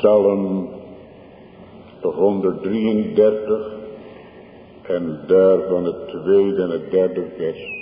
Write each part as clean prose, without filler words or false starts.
Psalm 133 en daarvan het tweede en het derde vers.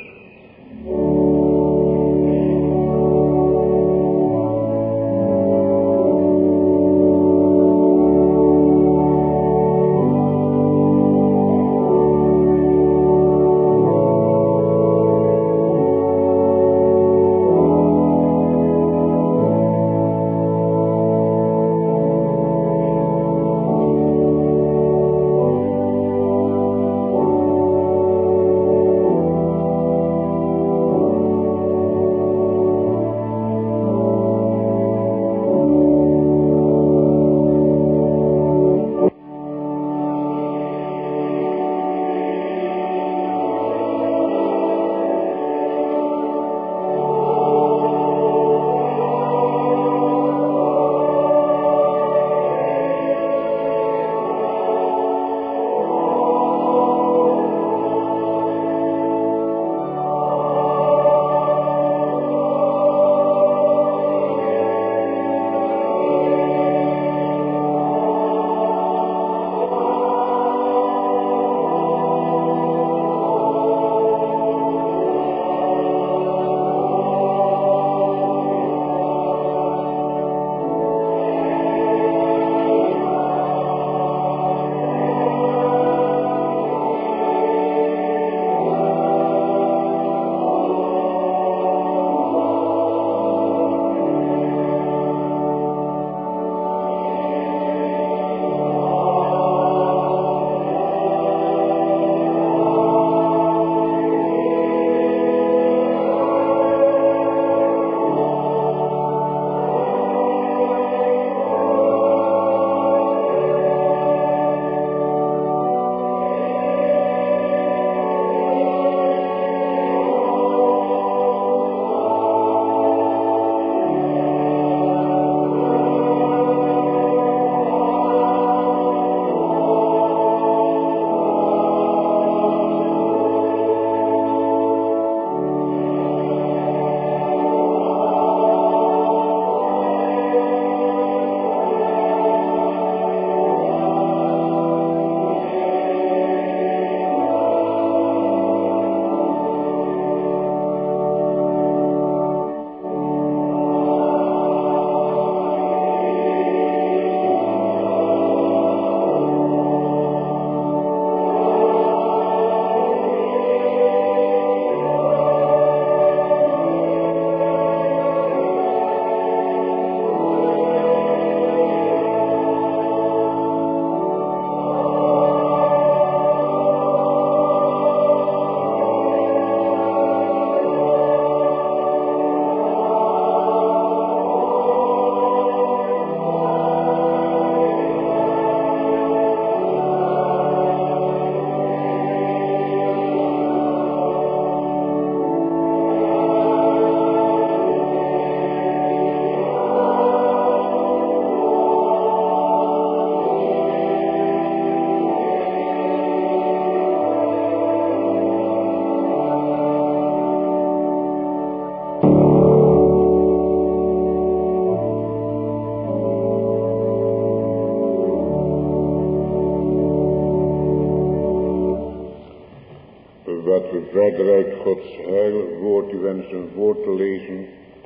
Wat we verder uit Gods heilwoord u wensen voor te lezen,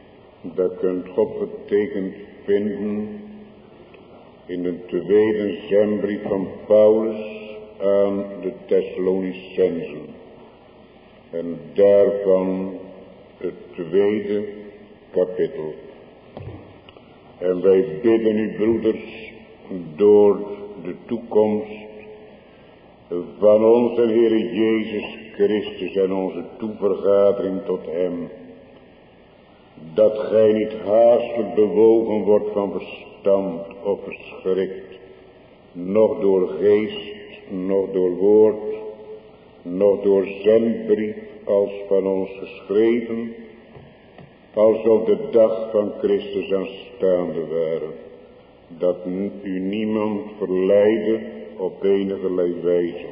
dat kunt God betekend vinden in de tweede zendbrief van Paulus aan de Thessalonicenzen. En daarvan het tweede kapitel. En wij bidden u, broeders, door de toekomst van onze Heer Jezus Christus en onze toevergadering tot hem, dat gij niet haastelijk bewogen wordt van verstand of verschrikt, noch door geest, noch door woord, noch door zendbrief als van ons geschreven, alsof de dag van Christus aanstaande waren, dat u niemand verleidde op enige wijze.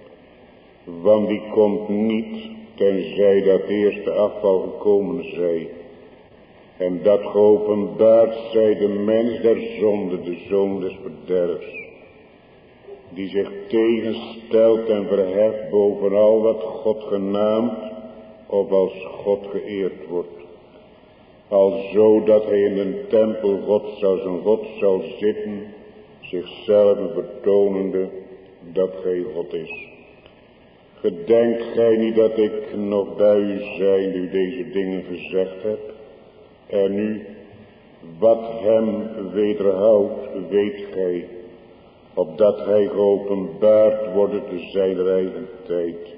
Want die komt niet, tenzij dat eerste afval gekomen zij. En dat geopenbaard zij de mens der zonde, de zoon des verderfs, die zich tegenstelt en verheft boven al wat God genaamd of als God geëerd wordt. Alzo dat hij in den tempel Gods als een God zal zitten, zichzelf vertonende dat gij God is. Gedenkt gij niet dat ik nog bij u zijn, u deze dingen gezegd heb? En nu, wat hem wederhoudt, weet gij, opdat hij geopenbaard worden te zijn eigen tijd.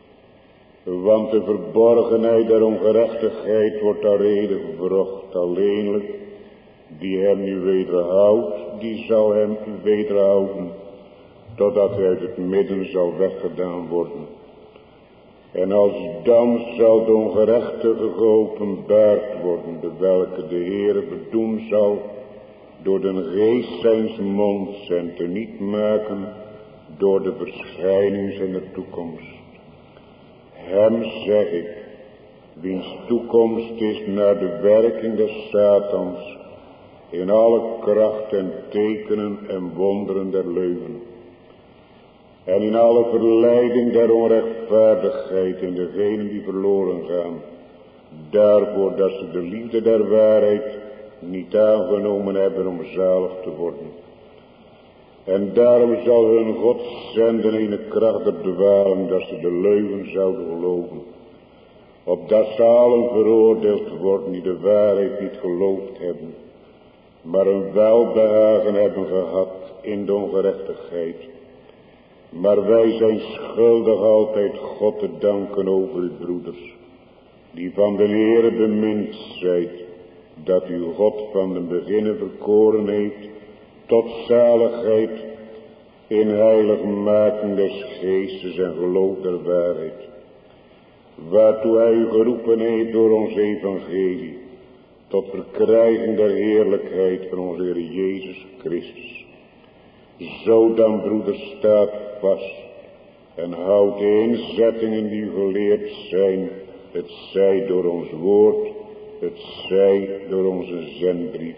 Want de verborgenheid der ongerechtigheid wordt daar reden gewrocht, alleenlijk, die hem nu wederhoudt, die zal hem wederhouden, totdat hij uit het midden zal weggedaan worden. En als dan zal de ongerechtige geopenbaard worden, de welke de Heere bedoen zal, door den geest zijns monds en te niet maken, door de verschijning zijner toekomst. Hem zeg ik, wiens toekomst is naar de werking des Satans, in alle kracht en tekenen en wonderen der leugen. En in alle verleiding der onrechtvaardigheid in degenen die verloren gaan, daarvoor dat ze de liefde der waarheid niet aangenomen hebben om zalig te worden. En daarom zal hun God zenden in de kracht der dwalen, dat ze de leugen zouden geloven. Opdat ze allen veroordeeld worden die de waarheid niet geloofd hebben, maar een welbehagen hebben gehad in de ongerechtigheid. Maar wij zijn schuldig altijd God te danken over u broeders, die van de Heere bemind zijt, dat u God van den beginne verkoren heeft tot zaligheid in heiligmaking des geestes en geloof der waarheid, waartoe hij u geroepen heeft door ons evangelie, tot verkrijging der heerlijkheid van onze Heer Jezus Christus. Zo dan, broeders, staat vast en houd de inzettingen die u geleerd zijn, het zij door ons woord, het zij door onze zendbrief.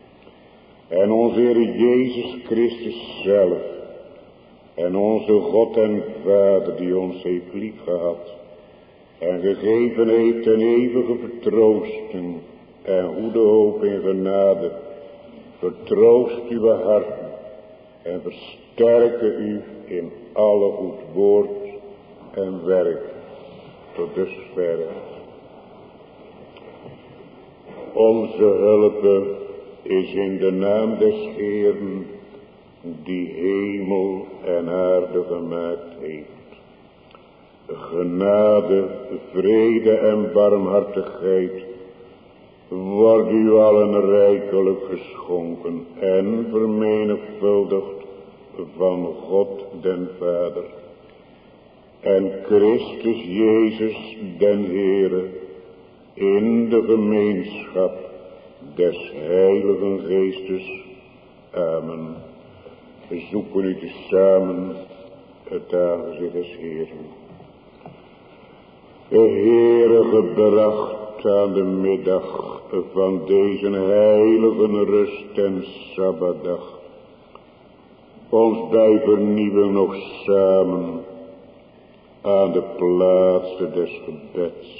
En onze Heer Jezus Christus zelf en onze God en Vader die ons heeft lief gehad en gegeven heeft een eeuwige vertroosting en goede hoop in genade, vertroost uw harten en versterken u in alle goed woord en werk. Tot dusverre. Onze hulp is in de naam des Heeren, die hemel en aarde gemaakt heeft. Genade, vrede en barmhartigheid wordt u allen rijkelijk geschonken en vermenigvuldigd van God den Vader en Christus Jezus den Heere in de gemeenschap des Heiligen Geestes. Amen. We zoeken u tezamen het aangezicht des Heeren. De Heere gebracht aan de middag van deze heilige rust en Sabbatdag, ons bij vernieuwing nog samen aan de plaats des gebeds.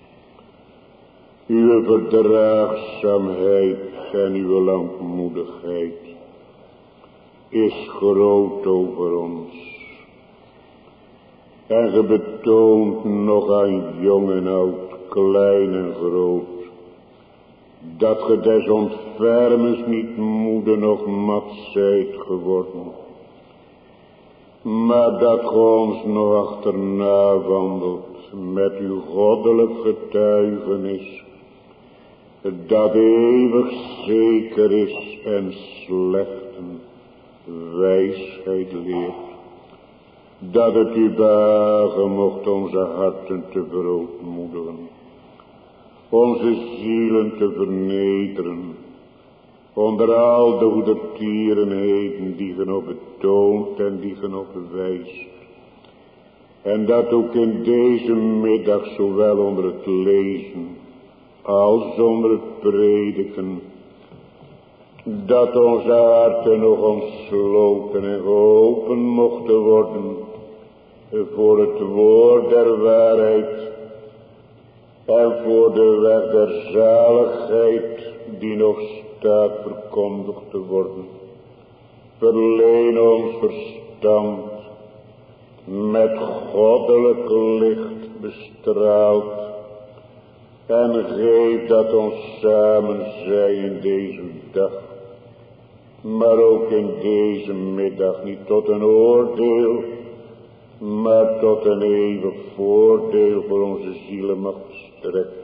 Uw verdraagzaamheid en uw langmoedigheid is groot over ons. En ge betoont nog aan jong en oud, klein en groot, dat ge des ontfermens niet moede noch mat zijt geworden, maar dat ge ons nog achterna wandelt met uw goddelijk getuigenis, dat eeuwig zeker is en slechten wijsheid leert, dat het u behagen mocht onze harten te verootmoedigen, onze zielen te vernederen, onder al de goedertierenheden die ge nog betoont en die ge nog bewijst. En dat ook in deze middag zowel onder het lezen al zonder het prediken, dat onze harten nog ontsloten en geopend mochten worden voor het woord der waarheid en voor de weg der zaligheid die nog staat verkondigd te worden. Verleen ons verstand met goddelijk licht bestraald en geef dat ons samen zij in deze dag, maar ook in deze middag niet tot een oordeel, maar tot een eeuwig voordeel voor onze zielen mag strekken.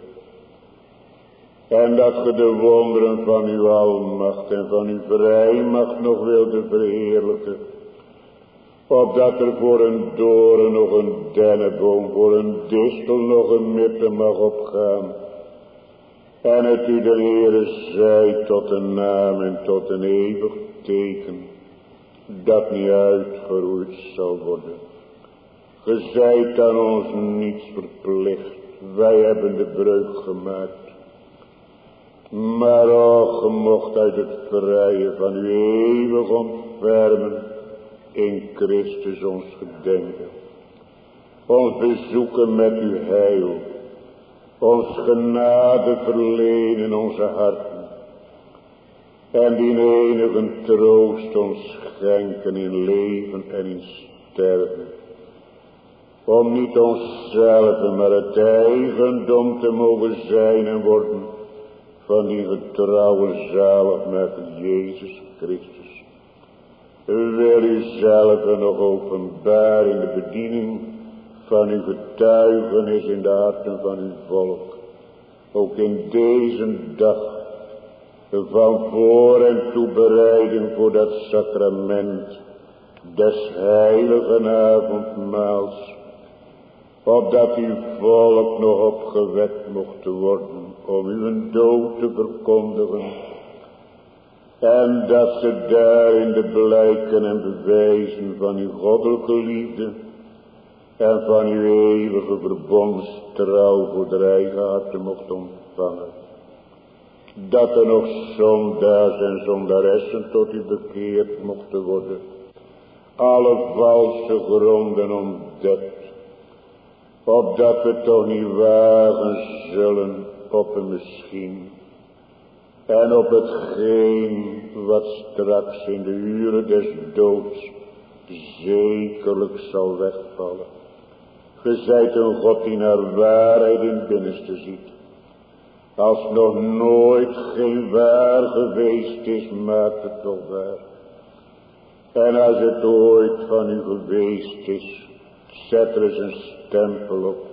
En dat ge de wonderen van uw almacht en van uw vrijmacht nog wilde verheerlijken, opdat er voor een doren nog een dennenboom, voor een distel nog een mirte mag opgaan. En het u de Heere zij tot een naam en tot een eeuwig teken, dat niet uitgeroeid zal worden. Ge zijt aan ons niets verplicht, wij hebben de breuk gemaakt. Maar ge mocht uit het vrije van uw eeuwig ontfermen in Christus ons gedenken. Ons bezoeken met uw heil, ons genade verlenen in onze harten. En die enige troost ons schenken in leven en in sterven. Om niet onszelf, maar het eigendom te mogen zijn en worden van die getrouwe zaligmaker Jezus Christus. Wil u zelf nog openbaar in de bediening van uw getuigenis in de harten van uw volk. Ook in deze dag van voor- en toebereiding voor dat sacrament des heiligen avondmaals. Opdat uw volk nog opgewekt mocht worden om uw dood te verkondigen. En dat ze daarin de blijken en bewijzen van uw goddelijke liefde en van uw eeuwige verbondstrouw voor de eigen harten mocht ontvangen. Dat er nog zondaars en zondaressen tot u bekeerd mochten worden. Alle valse gronden ontdekt. Opdat we toch niet wagen zullen op een misschien. En op hetgeen wat straks in de uren des doods zekerlijk zal wegvallen. Ge zijt een God die naar waarheid in het binnenste ziet. Als nog nooit geen waar geweest is, maakt het toch waar. En als het ooit van u geweest is, zet er eens een stempel op.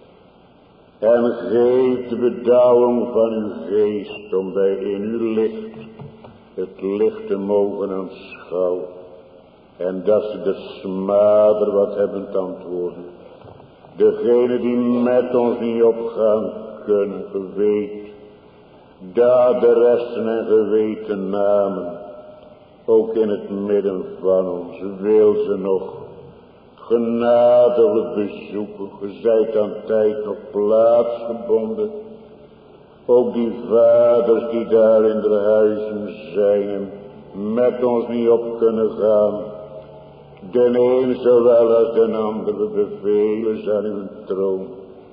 En geef de bedauwing van uw geest om bij in uw licht het licht te mogen aanschouwen. En dat ze de smader wat hebben te antwoorden. Degene die met ons niet opgaan kunnen, geweet, daderessen en geweten namen, ook in het midden van ons, wil ze nog genadiglijk bezoeken. Ge zijt aan tijd nog plaatsgebonden. Ook die vaders die daar in de huizen zijn en met ons niet op kunnen gaan. De een zowel als de andere bevelen aan uw troon.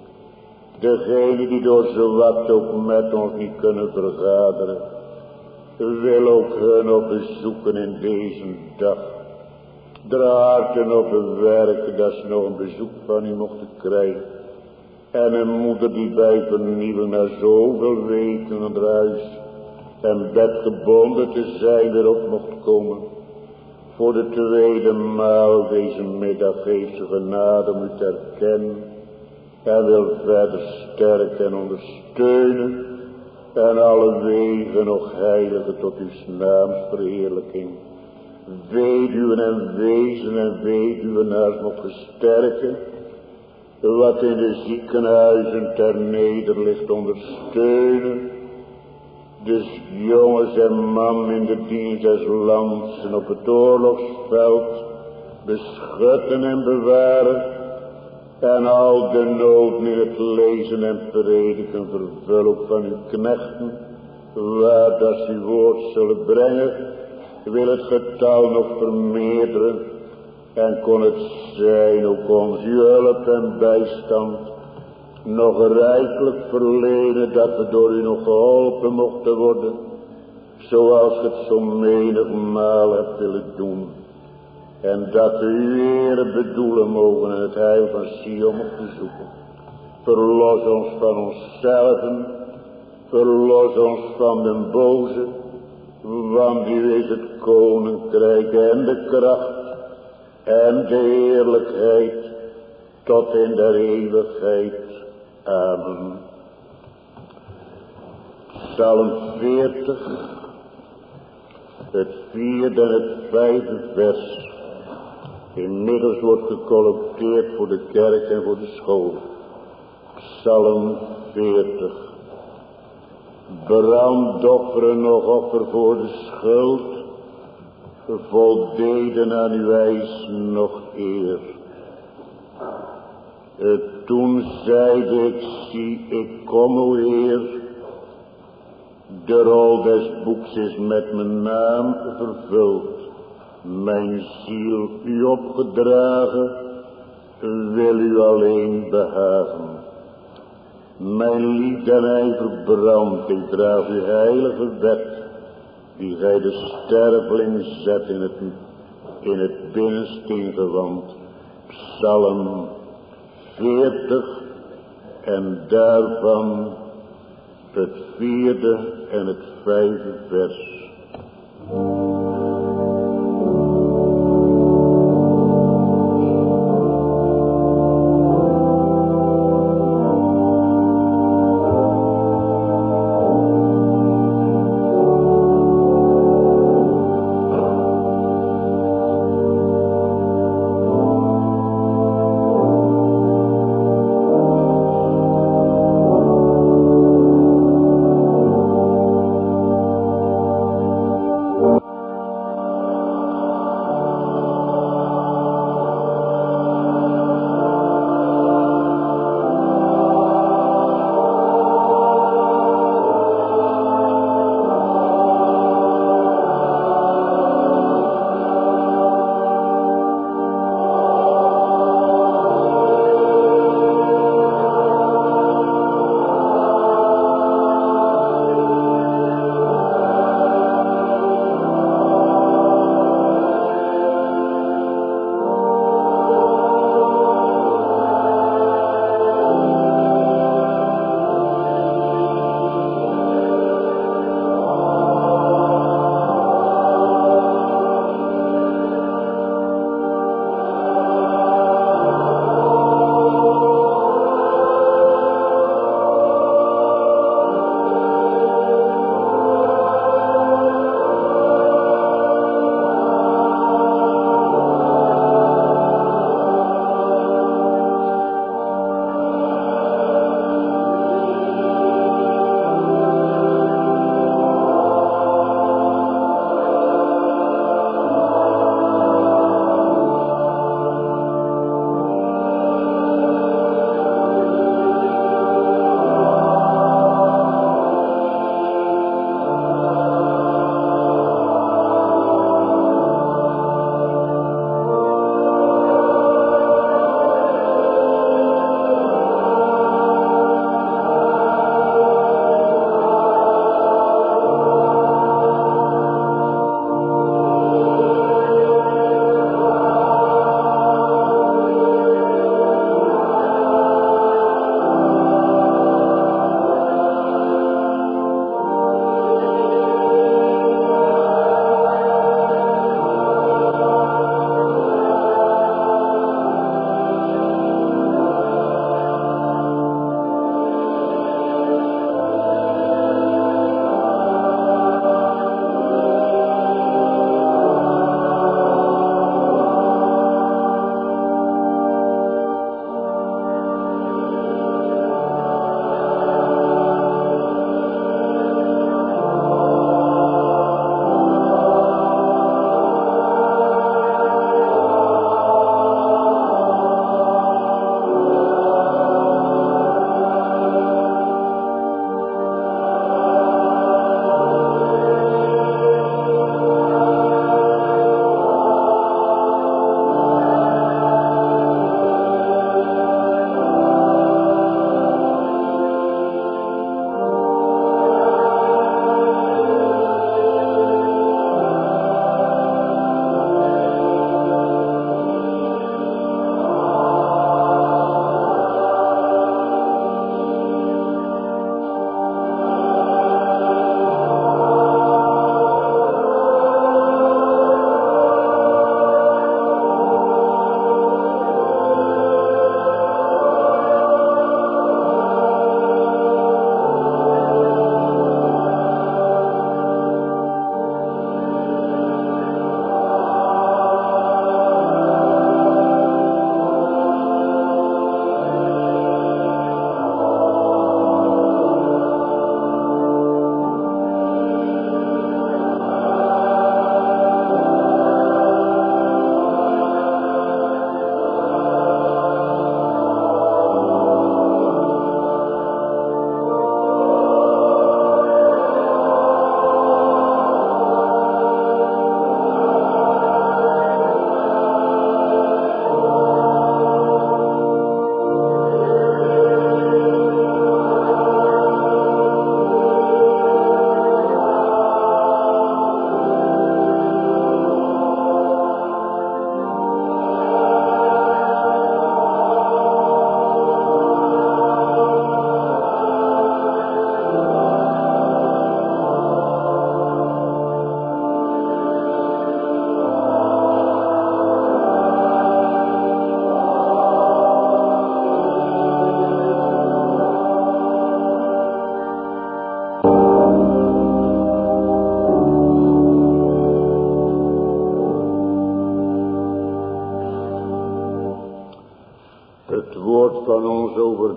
Degene die door zowat ook met ons niet kunnen vergaderen, wil ook hun op bezoeken in deze dag. De harten op bewerken dat ze nog een bezoek van u mochten krijgen. En een moeder die bij vernieuwing na zoveel weken aan het huis en bed gebonden te zijn weer op mocht komen. Voor de tweede maal deze middag heeft ze genade om u te herkennen. En wil verder sterken en ondersteunen. En alle wegen nog heiligen tot uw naams verheerlijking. Weduwen en wezen en weduwenaars mocht sterken. Wat in de ziekenhuizen ter nederligt ondersteunen. Dus jongens en mannen in de dienst des lands en op het oorlogsveld beschutten en bewaren. En al de noden in het lezen en prediken vervul ook van uw knechten. Waar dat ze uw woord zullen brengen, wil het getal nog vermeerderen. En kon het zijn ook onze hulp en bijstand nog rijkelijk verlenen, dat we door u nog geholpen mochten worden. Zoals het zo menigmaal hebt willen doen. En dat we uw Heere bedoelen mogen en het heil van Sion mochten zoeken. Verlos ons van onszelven. Verlos ons van den boze. Want u is het koninkrijk en de kracht en de heerlijkheid tot in der eeuwigheid. Amen. Psalm 40, het 4e en het 5e vers. Inmiddels wordt gecolloqueerd voor de kerk en voor de school. Psalm 40. Brandofferen nog offer voor de schuld, voldeden aan uw eis nog eer. Toen zeide ik, zie ik kom o Heer, de rol des boeks is met mijn naam vervuld. Mijn ziel u opgedragen, wil u alleen behagen. Mijn lied en ijver brandt, ik draag uw heilige wet, die gij de sterveling zet in het binnenste ingewand. Psalm 40 en daarvan het 4e en het 5e vers.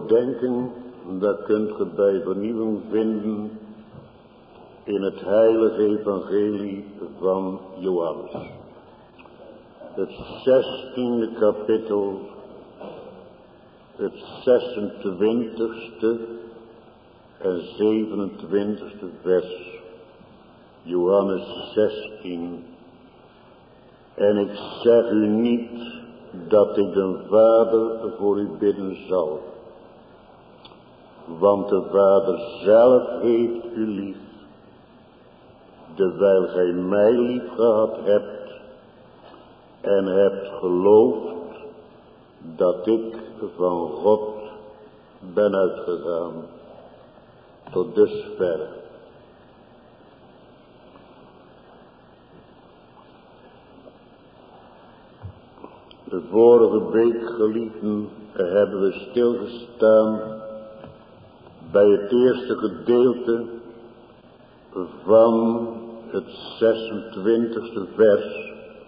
overdenken, dat kunt ge bij vernieuwing vinden in het heilige evangelie van Johannes. Het 16e kapitel, het 26e en 27e vers. Johannes 16. En ik zeg u niet dat ik de Vader voor u bidden zal. Want de Vader zelf heeft u lief. Dewijl gij mij lief gehad hebt. En hebt geloofd dat ik van God ben uitgegaan. Tot dusverre. De vorige week, geliefden, hebben we stilgestaan bij het eerste gedeelte van het 26e vers.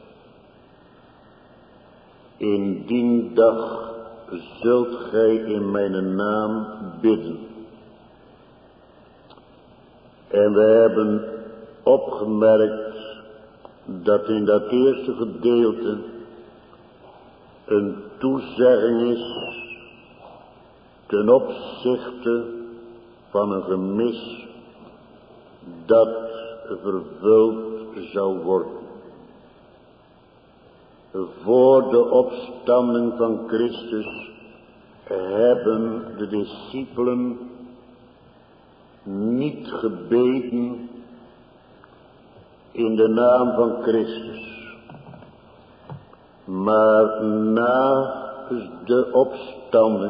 In die dag zult gij in mijn naam bidden. En we hebben opgemerkt dat in dat eerste gedeelte een toezegging is ten opzichte van een gemis dat vervuld zou worden. Voor de opstanding van Christus hebben de discipelen niet gebeden in de naam van Christus. Maar na de opstanding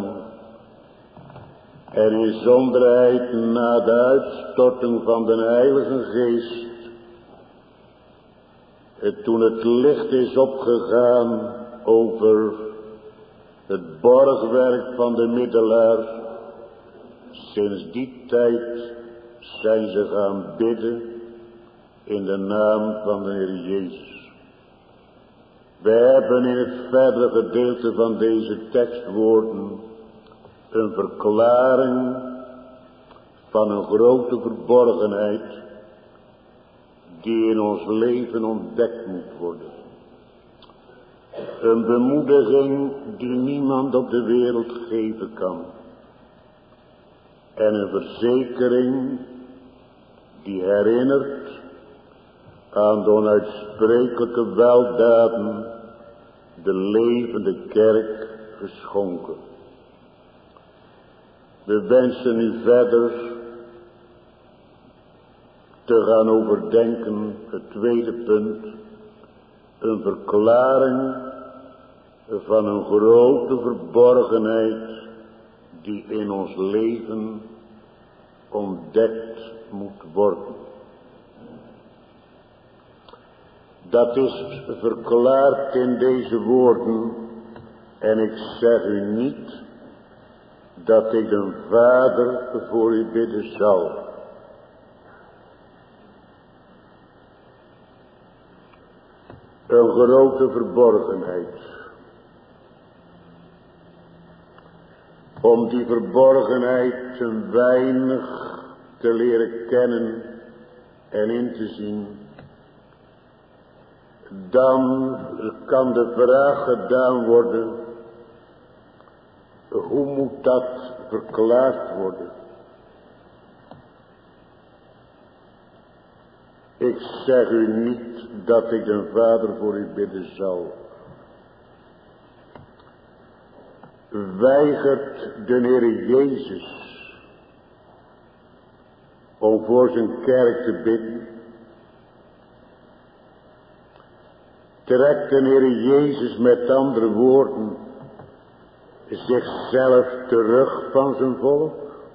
en in zonderheid na de uitstorting van de Heilige Geest, toen het licht is opgegaan over het borgwerk van de middelaar, sinds die tijd zijn ze gaan bidden in de naam van de Heer Jezus. We hebben in het verdere gedeelte van deze tekstwoorden een verklaring van een grote verborgenheid die in ons leven ontdekt moet worden. Een bemoediging die niemand op de wereld geven kan. En een verzekering die herinnert aan de onuitsprekelijke weldaden de levende kerk geschonken. We wensen nu verder te gaan overdenken, het tweede punt, een verklaring van een grote verborgenheid die in ons leven ontdekt moet worden. Dat is verklaard in deze woorden, en ik zeg u niet dat ik de Vader voor u bidden zal. Een grote verborgenheid. Om die verborgenheid een weinig te leren kennen en in te zien, dan kan de vraag gedaan worden, hoe moet dat verklaard worden? Ik zeg u niet dat ik de Vader voor u bidden zal. Weigert de Heer Jezus om voor zijn kerk te bidden? Trekt de Heer Jezus met andere woorden zichzelf terug van zijn volk?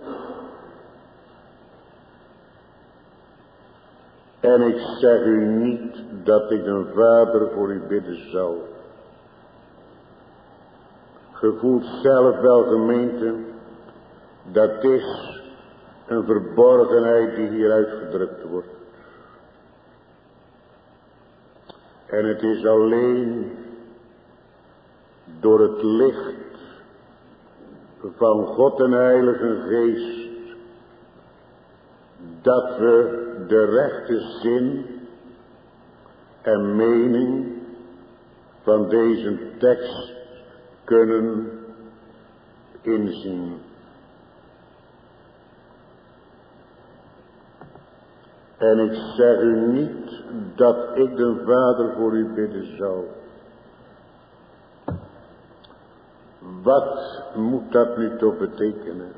En ik zeg u niet dat ik de Vader voor u bidden zal. Ge voelt zelf wel, gemeente, dat is een verborgenheid die hier uitgedrukt wordt. En het is alleen door het licht van God en Heilige Geest, dat we de rechte zin en mening van deze tekst kunnen inzien. En ik zeg u niet dat ik de Vader voor u bidden zou. Wat moet dat nu toch betekenen?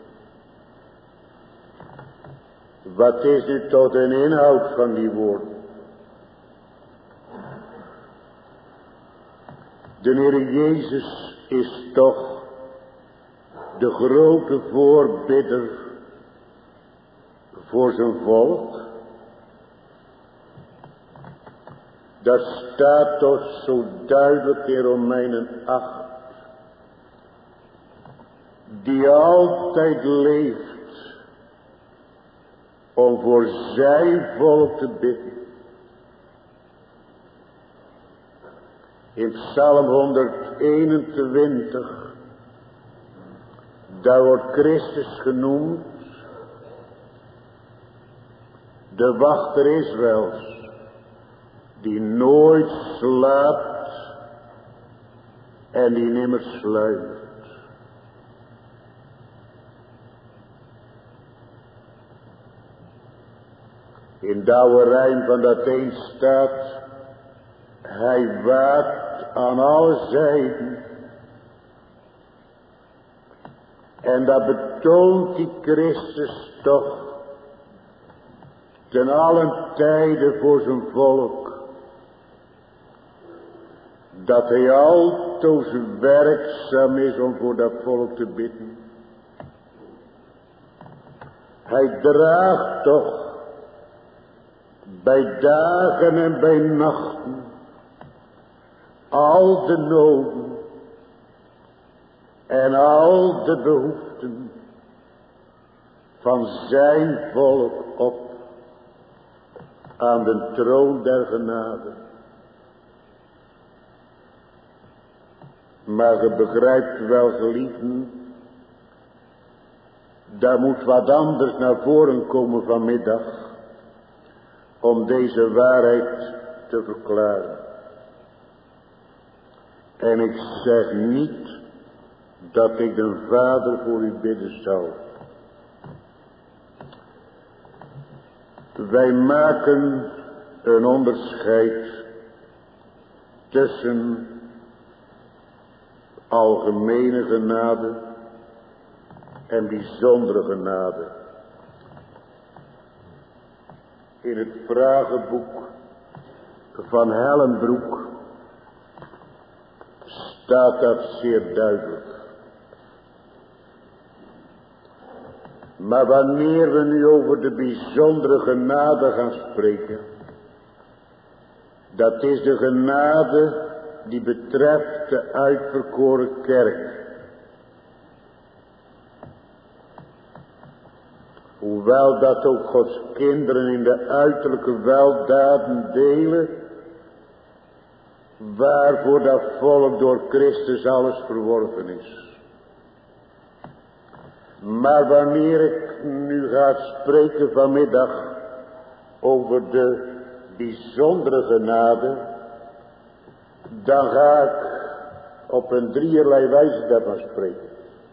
Wat is nu toch de inhoud van die woorden? De Heer Jezus is toch de grote voorbidder voor zijn volk. Dat staat toch zo duidelijk in Romeinen 8. Die altijd leeft om voor zijn volk te bidden. In Psalm 121, daar wordt Christus genoemd, de wachter Israëls, die nooit slaapt en die nimmer sluimert. In de oude rijm van dat een staat, hij waakt aan alle zijden. En dat betoont die Christus toch ten allen tijde voor zijn volk. Dat hij altoos werkzaam is om voor dat volk te bidden. Hij draagt toch bij dagen en bij nachten al de noden en al de behoeften van zijn volk op aan de troon der genade. Maar je begrijpt wel, geliefden, daar moet wat anders naar voren komen vanmiddag om deze waarheid te verklaren. En ik zeg niet dat ik de Vader voor u bidden zou. Wij maken een onderscheid tussen algemene genade en bijzondere genade. In het vragenboek van Hellenbroek staat dat zeer duidelijk. Maar wanneer we nu over de bijzondere genade gaan spreken, dat is de genade die betreft de uitverkoren kerk. Hoewel dat ook Gods kinderen in de uiterlijke weldaden delen, waarvoor dat volk door Christus alles verworven is. Maar wanneer ik nu ga spreken vanmiddag over de bijzondere genade, dan ga ik op een drieërlei wijze daarvan spreken.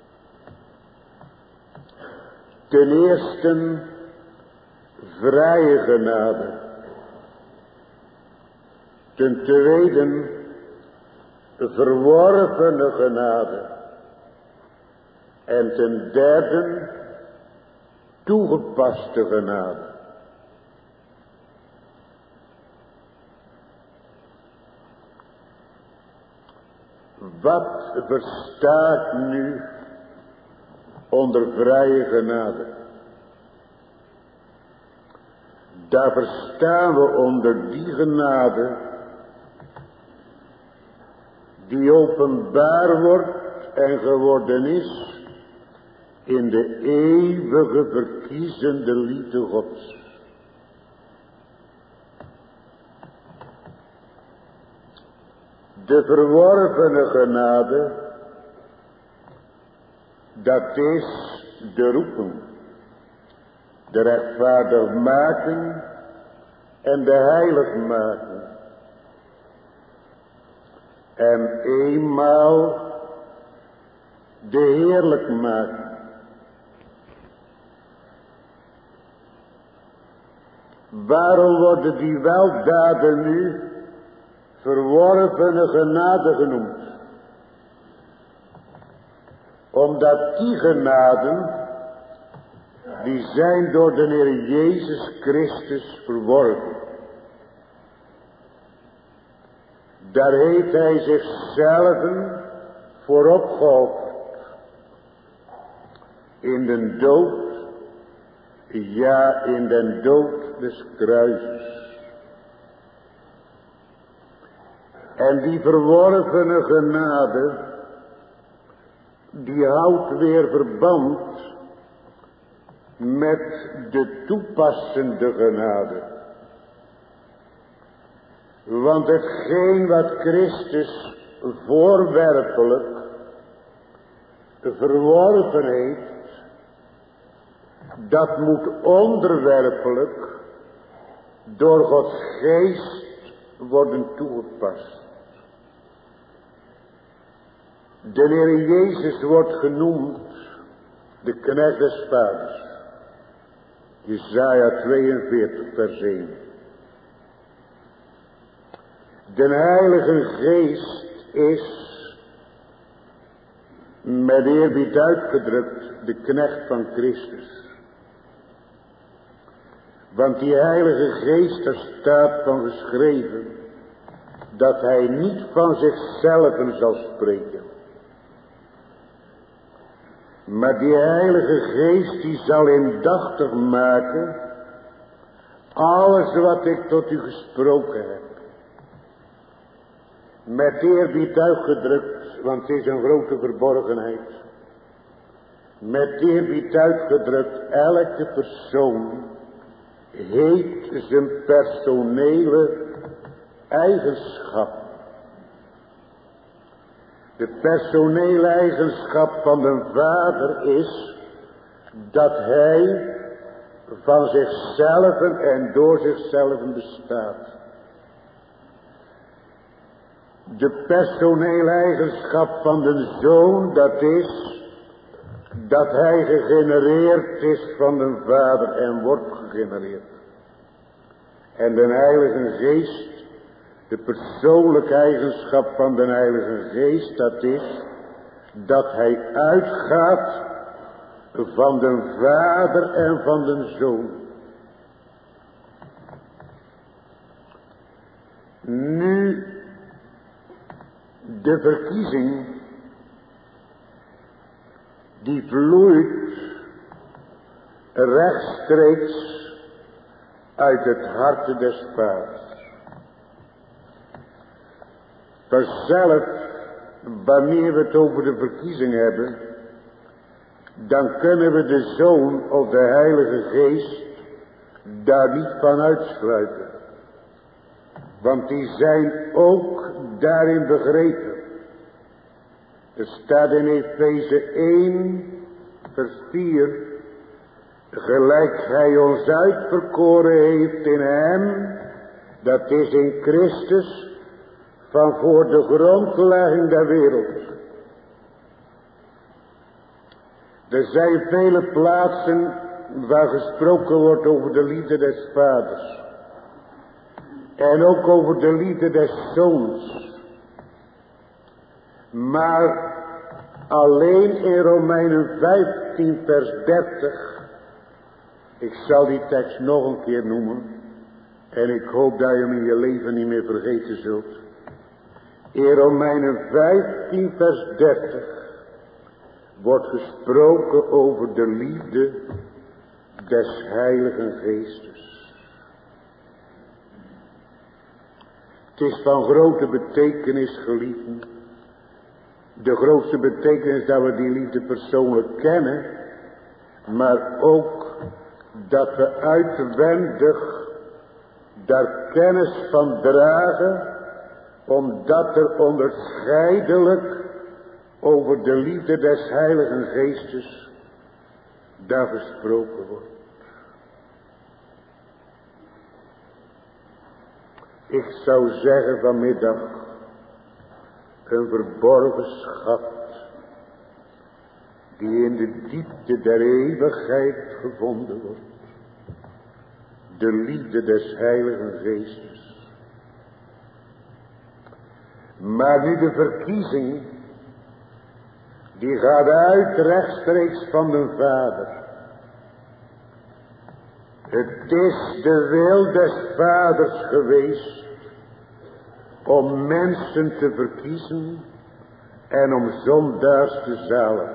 Ten eerste vrije genade. Ten tweede verworvene genade. En ten derde toegepaste genade. Wat verstaat nu onder vrije genade? Daar verstaan we onder die genade die openbaar wordt en geworden is in de eeuwige verkiezende liefde Gods. De verworvene genade, Dat is de roeping, de rechtvaardigmaking en de heiligmaking. En eenmaal de heerlijkmaking. Waarom worden die weldaden nu verworvene genade genoemd? Omdat die genaden, die zijn door de Heer Jezus Christus verworven. Daar heeft hij zichzelf voor opgeofferd. In den dood, ja in den dood des kruises. En die verworvene genade, die houdt weer verband met de toepassende genade. Want hetgeen wat Christus voorwerpelijk verworven heeft, dat moet onderwerpelijk door Gods geest worden toegepast. De Heer Jezus wordt genoemd de knecht des Vaders. Jesaja 42 vers 1. De Heilige Geest is, met eerbied uitgedrukt, de knecht van Christus. Want die Heilige Geest, daar staat van geschreven, dat hij niet van zichzelf zal spreken. Maar die Heilige Geest, die zal indachtig maken alles wat ik tot u gesproken heb. Met eerbied uitgedrukt, want het is een grote verborgenheid. Met eerbied uitgedrukt, elke persoon heeft zijn personele eigenschap. De personele eigenschap van de Vader is dat hij van zichzelf en door zichzelf bestaat. De personele eigenschap van de Zoon, dat is dat hij gegenereerd is van de Vader en wordt gegenereerd. En de Heilige Geest, de persoonlijke eigenschap van de Heilige Geest, dat is dat hij uitgaat van de Vader en van de Zoon. Nu, de verkiezing, die vloeit rechtstreeks uit het hart des Vaders. Vanzelf, wanneer we het over de verkiezing hebben, dan kunnen we de Zoon of de Heilige Geest daar niet van uitsluiten. Want die zijn ook daarin begrepen. Er staat in Efeze 1 vers 4. Gelijk hij ons uitverkoren heeft in hem, dat is in Christus, van voor de grondlegging der wereld. Er zijn vele plaatsen waar gesproken wordt over de liefde des Vaders. En ook over de liefde des Zoons. Maar alleen in Romeinen 15 vers 30. Ik zal die tekst nog een keer noemen. En ik hoop dat je hem in je leven niet meer vergeten zult. In Romeinen 15 vers 30 wordt gesproken over de liefde des Heiligen Geestes. Het is van grote betekenis, geliefden. De grootste betekenis dat we die liefde persoonlijk kennen. Maar ook dat we uitwendig daar kennis van dragen. Omdat er onderscheidelijk over de liefde des Heiligen Geestes daar gesproken wordt. Ik zou zeggen vanmiddag een verborgen schat die in de diepte der eeuwigheid gevonden wordt. De liefde des Heiligen Geestes. Maar nu de verkiezing, die gaat uit rechtstreeks van de Vader. Het is de wil des Vaders geweest om mensen te verkiezen en om zondaars te zalen.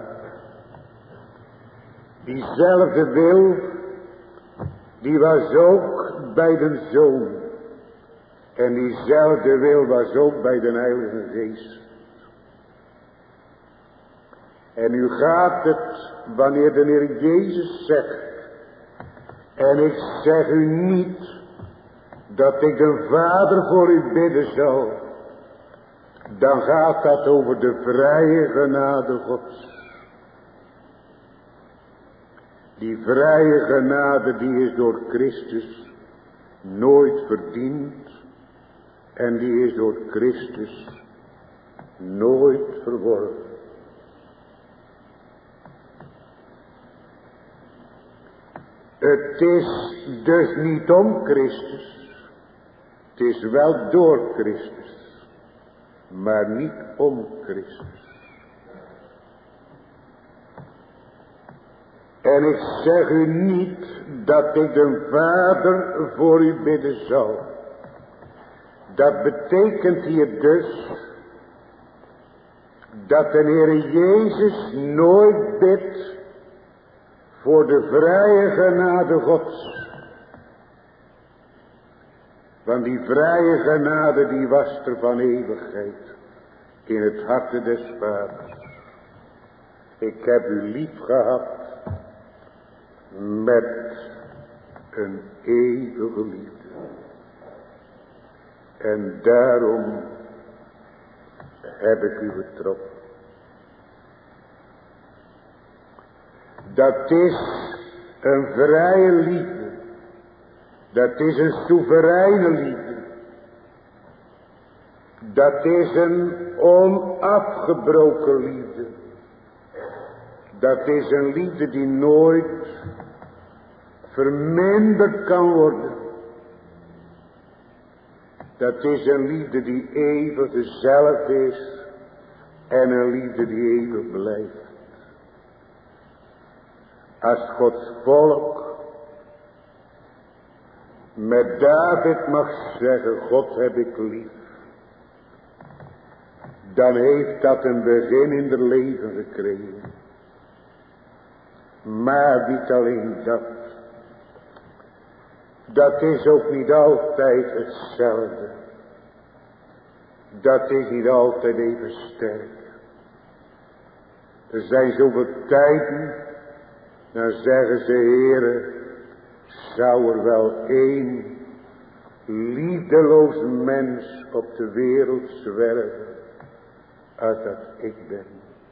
Diezelfde wil, die was ook bij de Zoon. En diezelfde wil was ook bij de Heilige Geest. En nu gaat het, wanneer de Heer Jezus zegt, en ik zeg u niet dat ik de Vader voor u bidden zal, dan gaat dat over de vrije genade Gods. Die vrije genade die is door Christus nooit verdiend en die is door Christus nooit verworven. Het is dus niet om Christus, het is wel door Christus, maar niet om Christus. En ik zeg u niet dat ik de Vader voor u bidden zal. Dat betekent hier dus dat de Heer Jezus nooit bidt voor de vrije genade Gods. Want die vrije genade die was er van eeuwigheid in het harte des Vaders. Ik heb u lief gehad met een eeuwige liefde. En daarom heb ik u getroffen. Dat is een vrije liefde. Dat is een soevereine liefde. Dat is een onafgebroken liefde. Dat is een liefde die nooit verminderd kan worden. Dat is een liefde die eeuwig dezelfde is. En een liefde die eeuwig blijft. Als Gods volk met David mag zeggen, God heb ik lief, dan heeft dat een begin in het leven gekregen. Maar niet alleen dat. Dat is ook niet altijd hetzelfde. Dat is niet altijd even sterk. Er zijn zoveel tijden, dan zeggen ze, Heere, zou er wel één liefdeloos mens op de wereld zwerven, als dat ik ben.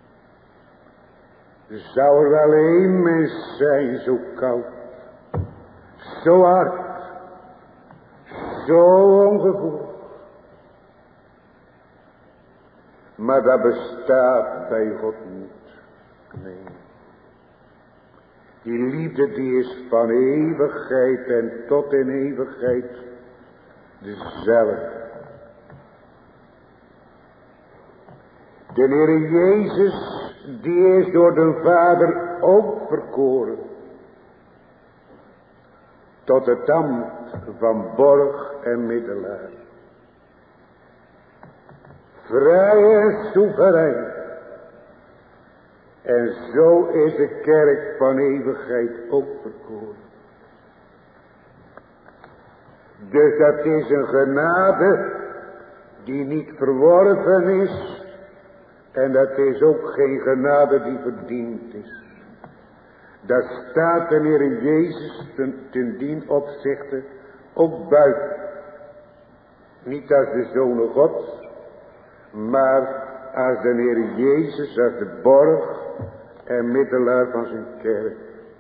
Zou er wel één mens zijn, zo koud, zo hard, zo ongevoelig. Maar dat bestaat bij God niet. Nee. Die liefde die is van eeuwigheid en tot in eeuwigheid dezelfde. De Heer Jezus die is door de Vader ook verkoren. Tot het ambt van borg en middelaar. Vrij en soeverein. En zo is de kerk van eeuwigheid ook verkoren. Dus dat is een genade die niet verworven is. En dat is ook geen genade die verdiend is. Dat staat de Heer Jezus ten dien opzichte ook buiten. Niet als de Zoon Gods, maar als de Heer Jezus, als de borg en middelaar van zijn kerk.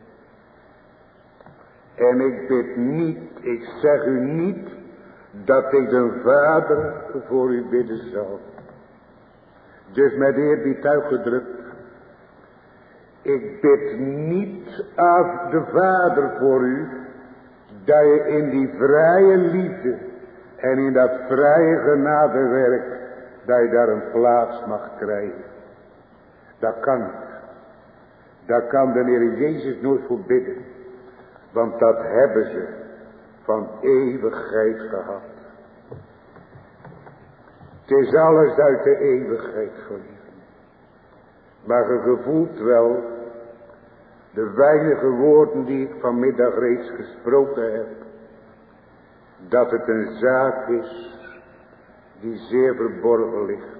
En ik bid niet, ik zeg u niet, dat ik de Vader voor u bidden zal. Dus met eerbied uitgedrukt. Ik bid niet af de Vader voor u, dat je in die vrije liefde en in dat vrije genadewerk, dat je daar een plaats mag krijgen. Dat kan niet. Daar kan de Heer Jezus nooit voor bidden. Want dat hebben ze van eeuwigheid gehad. Het is alles uit de eeuwigheid, geliefden. Maar je gevoelt wel de weinige woorden die ik vanmiddag reeds gesproken heb, dat het een zaak is die zeer verborgen ligt,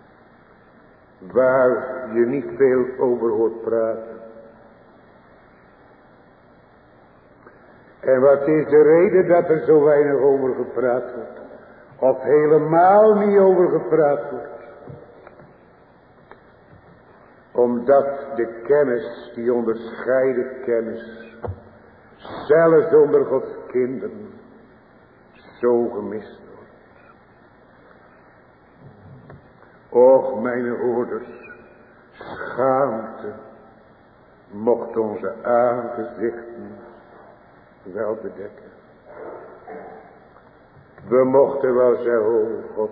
waar je niet veel over hoort praten. En wat is de reden dat er zo weinig over gepraat wordt? Of helemaal niet over gepraat wordt? Omdat de kennis, die onderscheiden kennis, zelfs onder Gods kinderen, zo gemist wordt. Och, mijn hoorders, schaamte mocht onze aangezichten wel bedekken. We mochten wel zeggen, oh God,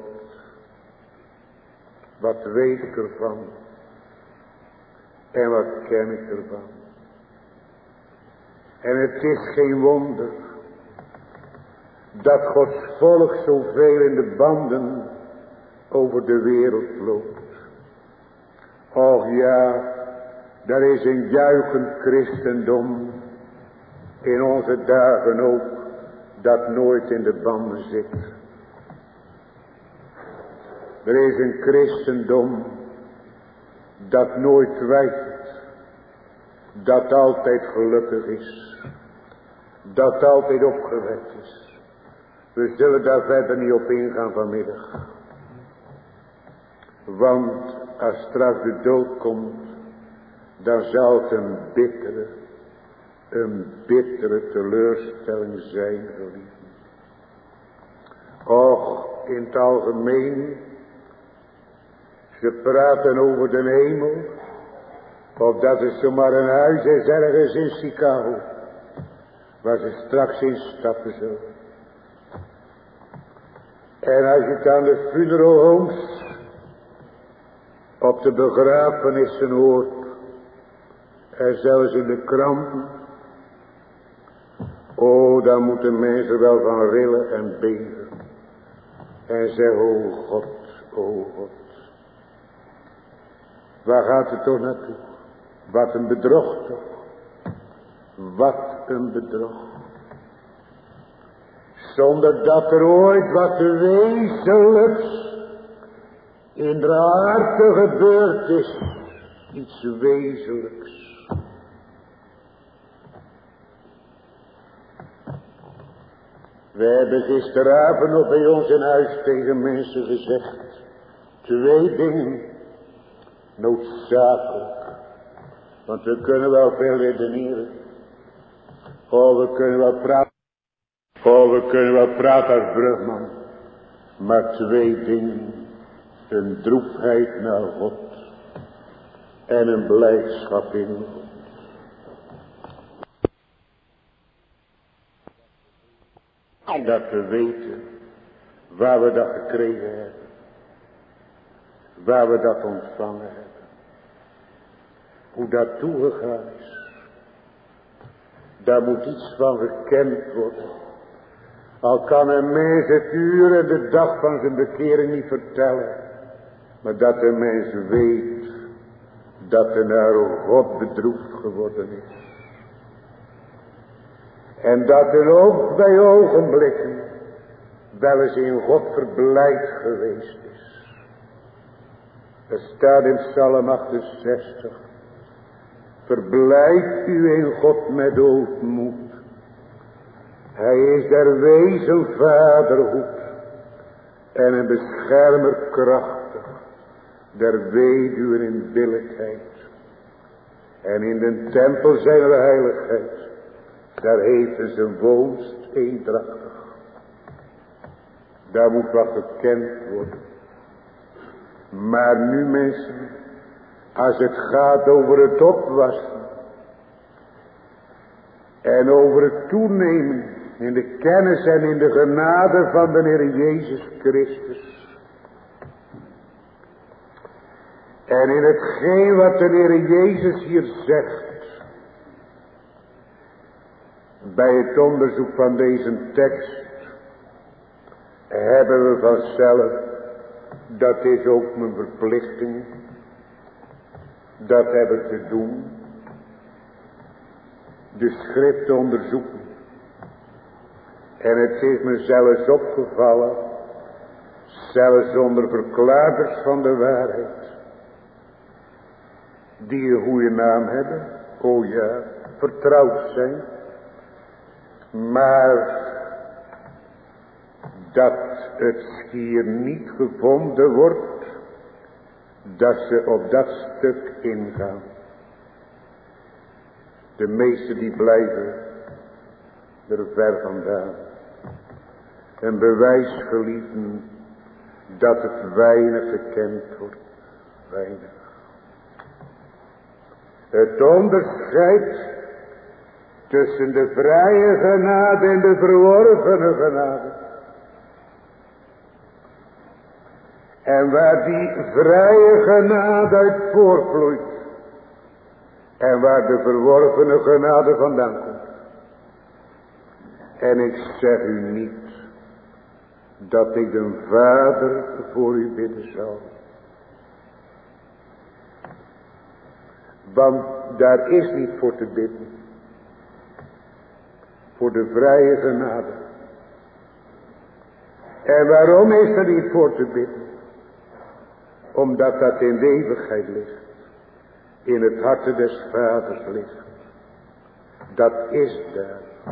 wat weet ik ervan? En wat ken ik ervan? En het is geen wonder dat Gods volk zoveel in de banden over de wereld loopt. Och ja, daar is een juichend christendom in onze dagen ook, dat nooit in de banden zit. Er is een christendom dat nooit twijfelt, dat altijd gelukkig is, dat altijd opgewekt is. We zullen daar verder niet op ingaan vanmiddag. Want als straks de dood komt, dan zal het een bittere teleurstelling zijn, geliefden. Och, in het algemeen, ze praten over de hemel, of dat het zomaar een huis is ergens in Chicago, waar ze straks in stappen zullen. En als je het aan de funeral homes, op de begrafenissen hoort, en zelfs in de kranten, oh, dan moeten mensen wel van rillen en beven. En zeggen, oh God, oh God. Waar gaat het toch naartoe? Wat een bedrog toch. Wat een bedrog. Zonder dat er ooit wat wezenlijks in de harte gebeurd is. Iets wezenlijks. We hebben gisteravond nog bij ons in huis tegen mensen gezegd. 2 dingen. Noodzakelijk. Want we kunnen wel veel redeneren. Oh, we kunnen wel praten. Oh, we kunnen wel praten als brugman. Maar 2 dingen. Een droefheid naar God. En een blijdschap in God. En dat we weten waar we dat gekregen hebben. Waar we dat ontvangen hebben. Hoe dat toegegaan is. Daar moet iets van gekend worden. Al kan een mens het uur en de dag van zijn bekering niet vertellen. Maar dat de mens weet dat er naar God bedroefd geworden is. En dat er ook bij ogenblikken wel eens in God verblijd geweest is. Er staat in Psalm 68. Verblijd u in God met ootmoed. Hij is der wezen vaderhoed en een beschermer krachtig. der weduwen in billijkheid. En in den tempel zijner heiligheid, daar heeft zijn woonst eendrachtig. Daar moet wat gekend worden. Maar nu mensen, als het gaat over het opwassen en over het toenemen in de kennis en in de genade van de Heer Jezus Christus. En in hetgeen wat de Heer Jezus hier zegt, bij het onderzoek van deze tekst, hebben we vanzelf, dat is ook mijn verplichting, dat heb ik te doen, de schrift onderzoeken. En het is me zelfs opgevallen, zelfs onder verklaarders van de waarheid, die een goede naam hebben, o ja, vertrouwd zijn, maar dat het schier niet gevonden wordt, dat ze op dat stuk ingaan. De meesten die blijven er ver vandaan. Een bewijs geliefden dat het weinig gekend wordt. Weinig. Het onderscheid tussen de vrije genade en de verworvene genade. En waar die vrije genade uit voortvloeit. En waar de verworvene genade vandaan komt. En ik zeg u niet dat ik de Vader voor u bidden zal. Want daar is niet voor te bidden. Voor de vrije genade. En waarom is er niet voor te bidden? Omdat dat in de eeuwigheid ligt. In het harte des Vaders ligt. Dat is daar.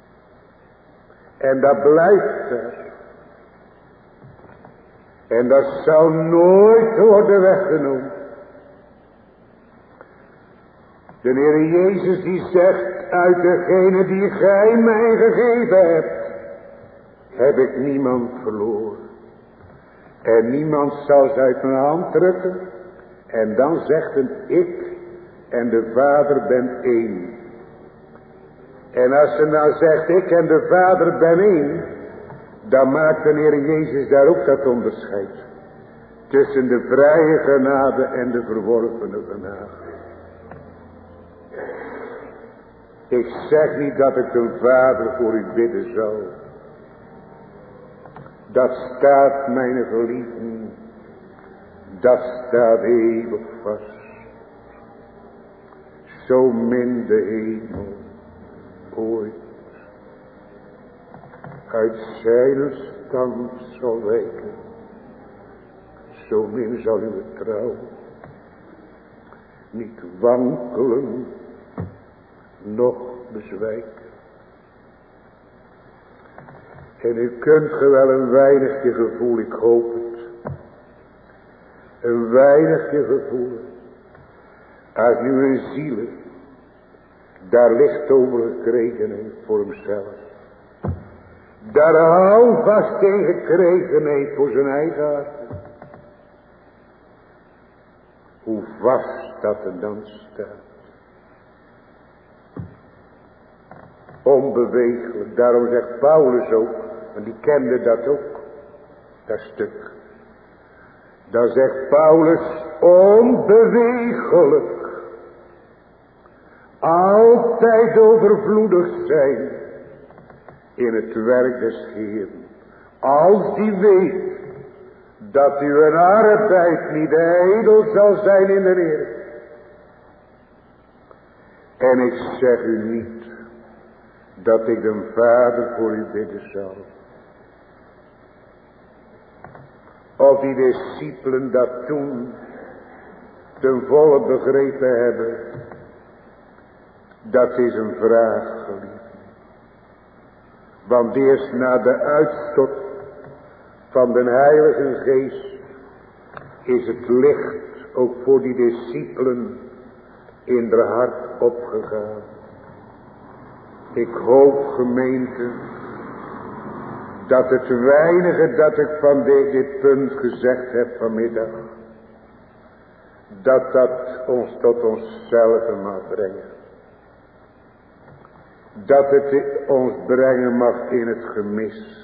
En dat blijft daar. En dat zal nooit worden weggenomen. De Heer Jezus die zegt, uit degene die gij mij gegeven hebt, heb ik niemand verloren. En niemand zal ze uit mijn hand drukken. En dan zegt hem, ik en de Vader ben één. En als ze nou zegt, ik en de Vader ben één, dan maakt de Heer Jezus daar ook dat onderscheid. Tussen de vrije genade en de verworvene genade. Ik zeg niet dat ik de Vader voor u bidden zal. Dat staat, mijn geliefden, dat staat eeuwig vast. Zo min de hemel ooit uit zijn stand zal wijken, zo min zal uw trouw niet wankelen, noch bezwijken. En u kunt ge wel een weinigje gevoel, ik hoop het, een weinigje gevoel, als nu een ziel daar licht over gekregen heeft voor hemzelf, daar houvast in gekregen heeft voor zijn eigen hart. Hoe vast dat er dan staat. Onbewegelijk. Daarom zegt Paulus ook, en die kende dat ook, dat stuk. Dan zegt Paulus, onbewegelijk. Altijd overvloedig zijn in het werk des Heeren. Als die weet dat uw arbeid niet ijdel zal zijn in de Heer. En ik zeg u niet dat ik de Vader voor u bidden zal. Of die discipelen dat toen ten volle begrepen hebben. Dat is een vraag, geliefd. Want eerst na de uitstort van de Heilige Geest is het licht ook voor die discipelen in haar hart opgegaan. Ik hoop, gemeente, dat het weinige dat ik van dit punt gezegd heb vanmiddag, dat ons tot onszelf mag brengen. Dat het ons brengen mag in het gemis.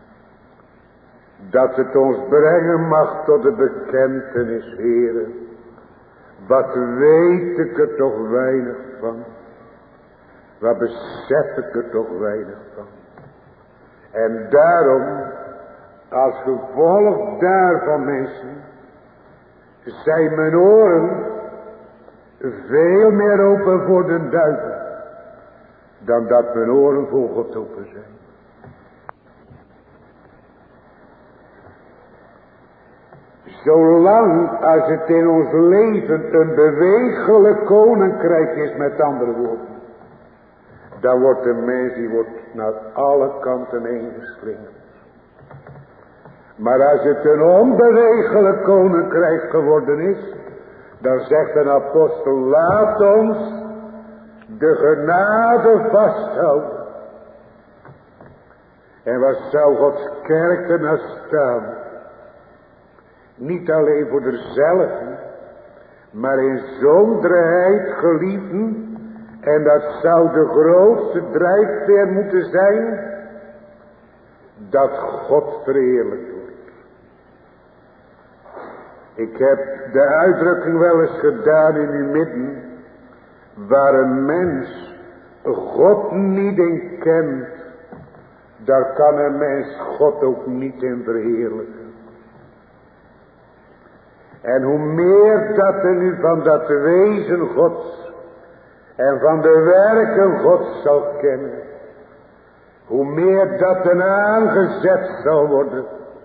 Dat het ons brengen mag tot de bekentenis, Heere. Wat weet ik er toch weinig van. Wat besef ik er toch weinig van. En daarom, als gevolg daarvan, mensen, zijn mijn oren veel meer open voor de duivel, dan dat mijn oren voor God open zijn. Zolang als het in ons leven een bewegelijk koninkrijk is, met andere woorden, dan wordt de mens, die wordt naar alle kanten heen geslingerd. Maar als het een onbewegelijk koninkrijk geworden is, dan zegt een apostel, laat ons de genade vasthouden. En wat zou Gods kerk er naar staan? Niet alleen voor zichzelf, maar in zonderheid geliefden. En dat zou de grootste drijfveer moeten zijn, dat God verheerlijkt wordt. Ik heb de uitdrukking wel eens gedaan in uw midden, waar een mens God niet in kent, daar kan een mens God ook niet in verheerlijken. En hoe meer dat er nu van dat wezen Gods en van de werken Gods zal kennen, hoe meer dat er aangezet zal worden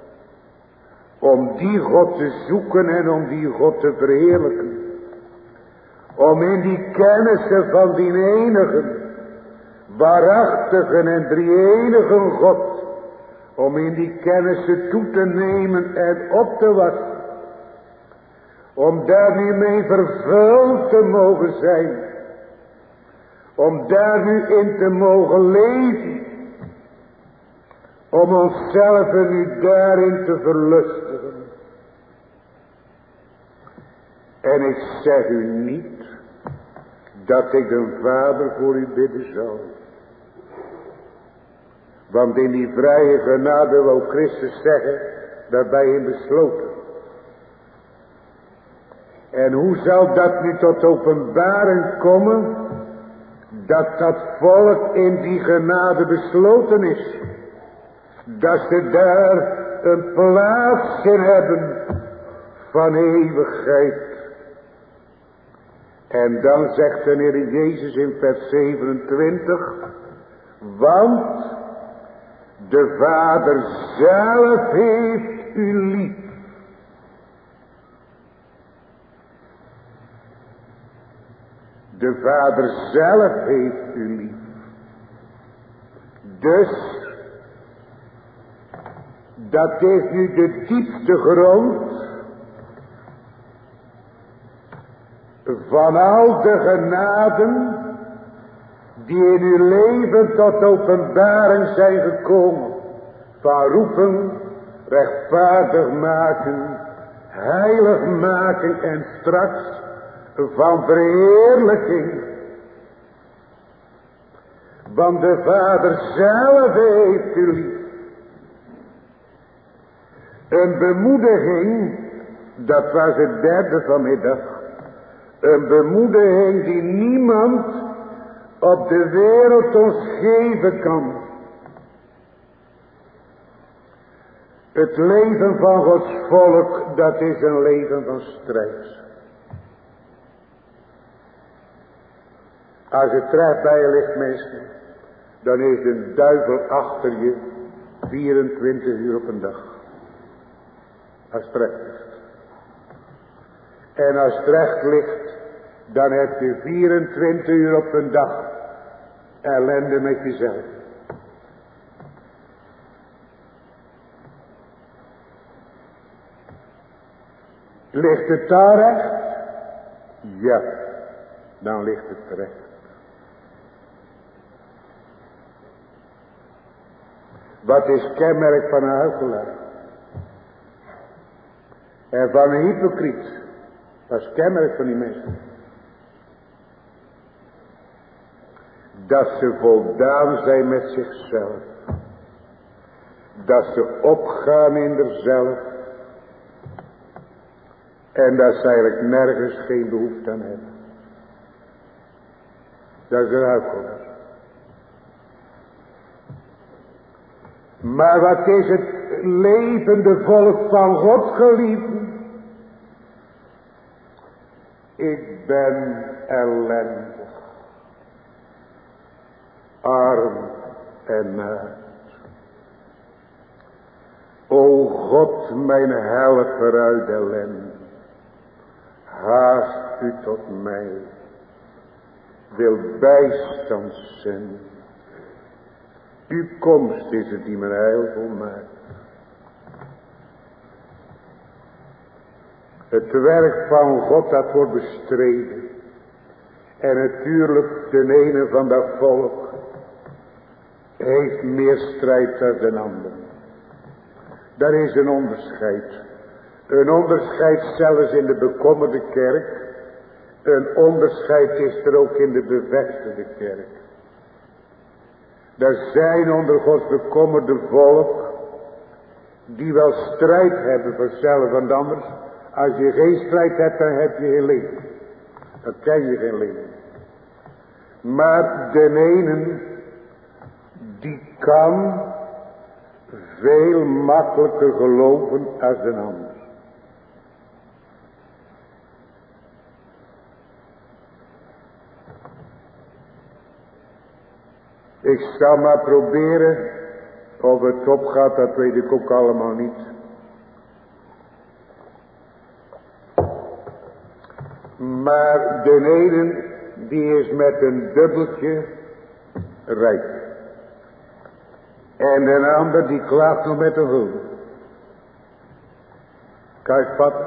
om die God te zoeken en om die God te verheerlijken. Om in die kennissen van die enige, waarachtige en drie-enige God, om in die kennissen toe te nemen en op te wassen. Om daar nu mee vervuld te mogen zijn. Om daar nu in te mogen leven. Om onszelf nu daarin te verlustigen. En ik zeg u niet dat ik een Vader voor u bidden zal. Want in die vrije genade wou Christus zeggen, daarbij in besloten. En hoe zal dat nu tot openbaring komen, dat dat volk in die genade besloten is, dat ze daar een plaats in hebben van eeuwigheid. En dan zegt de Heer Jezus in vers 27, want de Vader zelf heeft u lief. De Vader zelf heeft u lief. Dus, dat is nu de diepste grond van al de genaden die in uw leven tot openbaring zijn gekomen. Van roepen, rechtvaardig maken, heilig maken en straks van verheerlijking. Want de Vader zelf heeft u lief. Een bemoediging, dat was het derde vanmiddag. Een bemoediging die niemand op de wereld ons geven kan. Het leven van Gods volk, dat is een leven van strijd. Als het recht bij je ligt, mensen, dan is een duivel achter je 24 uur op een dag. Als het recht ligt. En als het recht ligt, dan heb je 24 uur op een dag ellende met jezelf. Ligt het daar recht? Ja, dan ligt het recht. Wat is kenmerk van een huichelaar? En van een hypocriet? Dat is kenmerk van die mensen. Dat ze voldaan zijn met zichzelf. Dat ze opgaan in zichzelf. En dat ze eigenlijk nergens geen behoefte aan hebben. Dat is een huichelaar. Maar wat is het levende volk van God, geliefden? Ik ben ellendig, arm en naakt. O God, mijn helper uit ellende, haast u tot mij, wil bijstand zenden. Uw komst is het die mijn heil volmaakt. Het werk van God dat wordt bestreden. En natuurlijk de ene van dat volk heeft meer strijd dan de ander. Daar is een onderscheid. Een onderscheid zelfs in de bekommerde kerk. Een onderscheid is er ook in de bevestigde kerk. Er zijn onder Gods bekommerde volk die wel strijd hebben voor zelf en anders. Als je geen strijd hebt, dan heb je geen leven. Dan ken je geen leven. Maar de ene die kan veel makkelijker geloven als de ander. Ik zal maar proberen, of het opgaat, dat weet ik ook allemaal niet. Maar de ene, die is met een dubbeltje rijk. En de ander, die klaagt nog met een hulp. Kan je het vatten?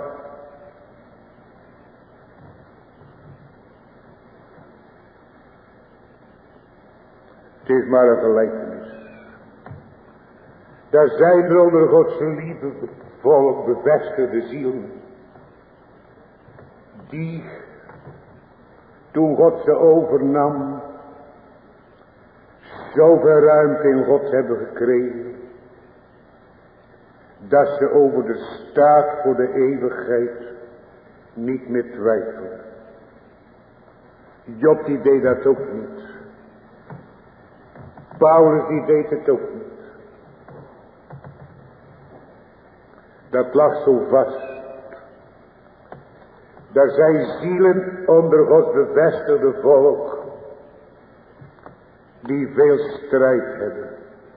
Het is maar een gelijkenis. Daar zijn er onder Gods lieve volk bevestigde zielen. Die, toen God ze overnam, zoveel ruimte in God hebben gekregen. Dat ze over de staat voor de eeuwigheid niet meer twijfelen. Job die deed dat ook niet. Paulus die deed het ook niet. Dat lag zo vast. Daar zijn zielen onder Gods bevestigde volk die veel strijd hebben.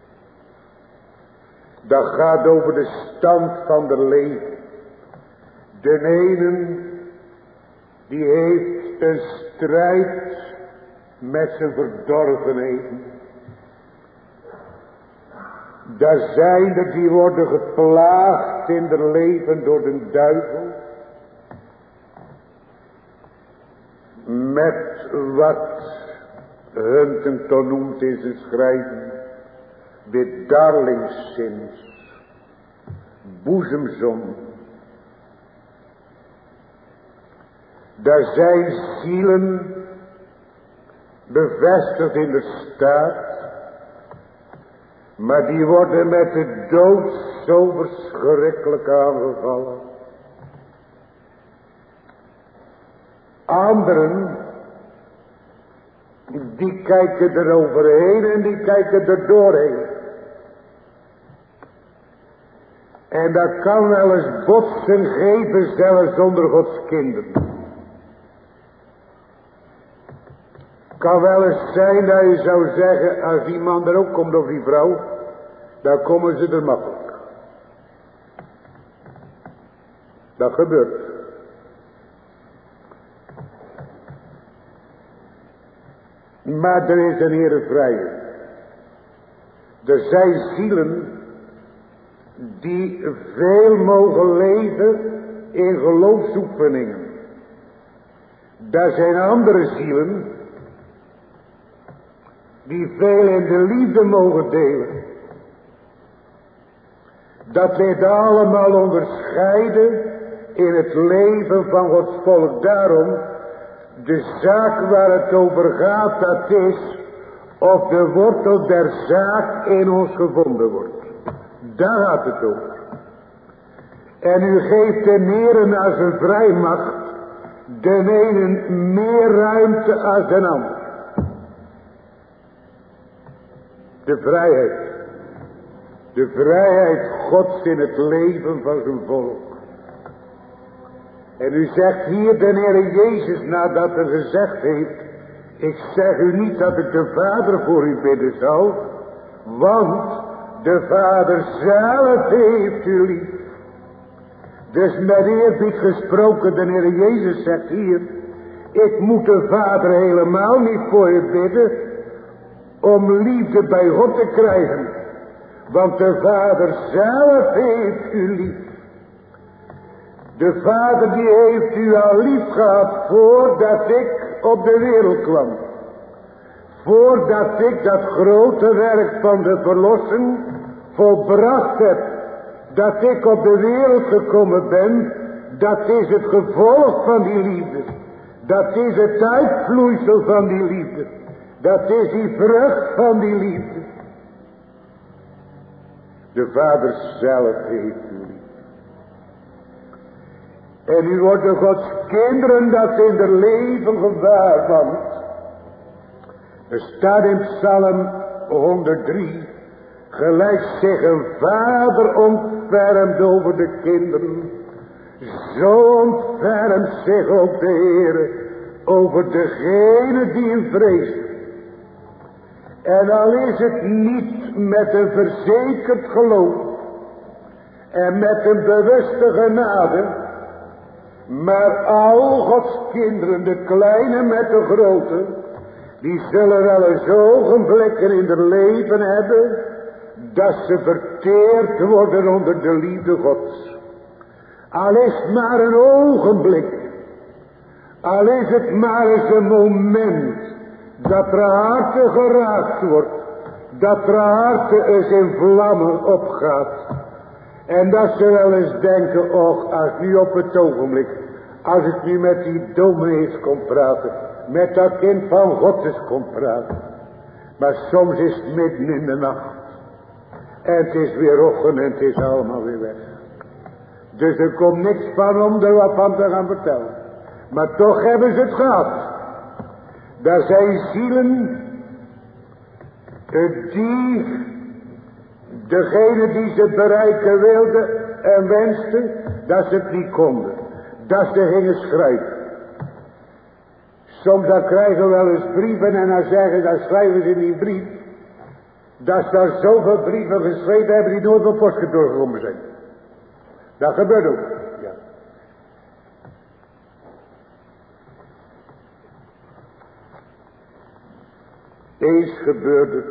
Dat gaat over de stand van de leven. De ene die heeft een strijd met zijn verdorvenheden. Daar zijn er die worden geplaagd in hun leven door de duivel. Met wat Huntington noemt in zijn schrijven de darlingszins, boezemzon. Daar zijn zielen bevestigd in de staat, maar die worden met de dood zo verschrikkelijk aangevallen. Anderen, die kijken er overheen en die kijken er doorheen. En dat kan wel eens botsen geven, zelfs onder Gods kinderen. Kan wel eens zijn dat je zou zeggen, als die man er ook komt of die vrouw, dan komen ze er makkelijk. Dat gebeurt. Maar er is een Heere vrije. Er zijn zielen die veel mogen leven in geloofsoefeningen. Daar zijn andere zielen die veel in de liefde mogen delen. Dat wij daar allemaal onderscheiden in het leven van Gods volk. Daarom, de zaak waar het over gaat, dat is of de wortel der zaak in ons gevonden wordt. Daar gaat het over. En u geeft de Heere naar zijn vrijmacht de ene meer ruimte als de ander. De vrijheid. De vrijheid Gods in het leven van zijn volk. En u zegt hier de Heer Jezus nadat hij gezegd heeft: ik zeg u niet dat ik de Vader voor u bidden zal, want de Vader zelf heeft u lief. Dus met eerbied gesproken, de Heer Jezus zegt hier: ik moet de Vader helemaal niet voor u bidden om liefde bij God te krijgen, want de Vader zelf heeft u lief. De Vader die heeft u al lief gehad voordat ik op de wereld kwam. Voordat ik dat grote werk van de verlossing volbracht heb. Dat ik op de wereld gekomen ben, dat is het gevolg van die liefde. Dat is het uitvloeisel van die liefde. Dat is die vrucht van die liefde. De Vader zelf heeft u lief. En u wordt door Gods kinderen dat in de leven gewaar, want er staat in Psalm 103, gelijk zich een vader ontfermt over de kinderen, zo ontfermt zich ook de Heer over degene die hem vreest. En al is het niet met een verzekerd geloof en met een bewuste genade, maar al Gods kinderen, de kleine met de grote, die zullen wel eens ogenblikken in hun leven hebben dat ze verteerd worden onder de liefde Gods. Al is het maar een ogenblik, al is het maar eens een moment dat er harte geraakt wordt, dat er harte eens in vlammen opgaat. En dat ze wel eens denken: och, als nu op het ogenblik, als ik nu met die dominees kon praten, met dat kind van God eens kon praten. Maar soms is het midden in de nacht. En het is weer ochtend en het is allemaal weer weg. Dus er komt niks van om er wat van te gaan vertellen. Maar toch hebben ze het gehad. Daar zijn zielen die, degene die ze bereiken wilden en wensten, dat ze het niet konden. Dat ze gingen schrijven. Soms dan krijgen we wel eens brieven en dan zeggen, dan schrijven ze in die brief, dat ze daar zoveel brieven geschreven hebben die nooit op post doorgekomen zijn. Dat gebeurt ook. Ja. Eens gebeurde het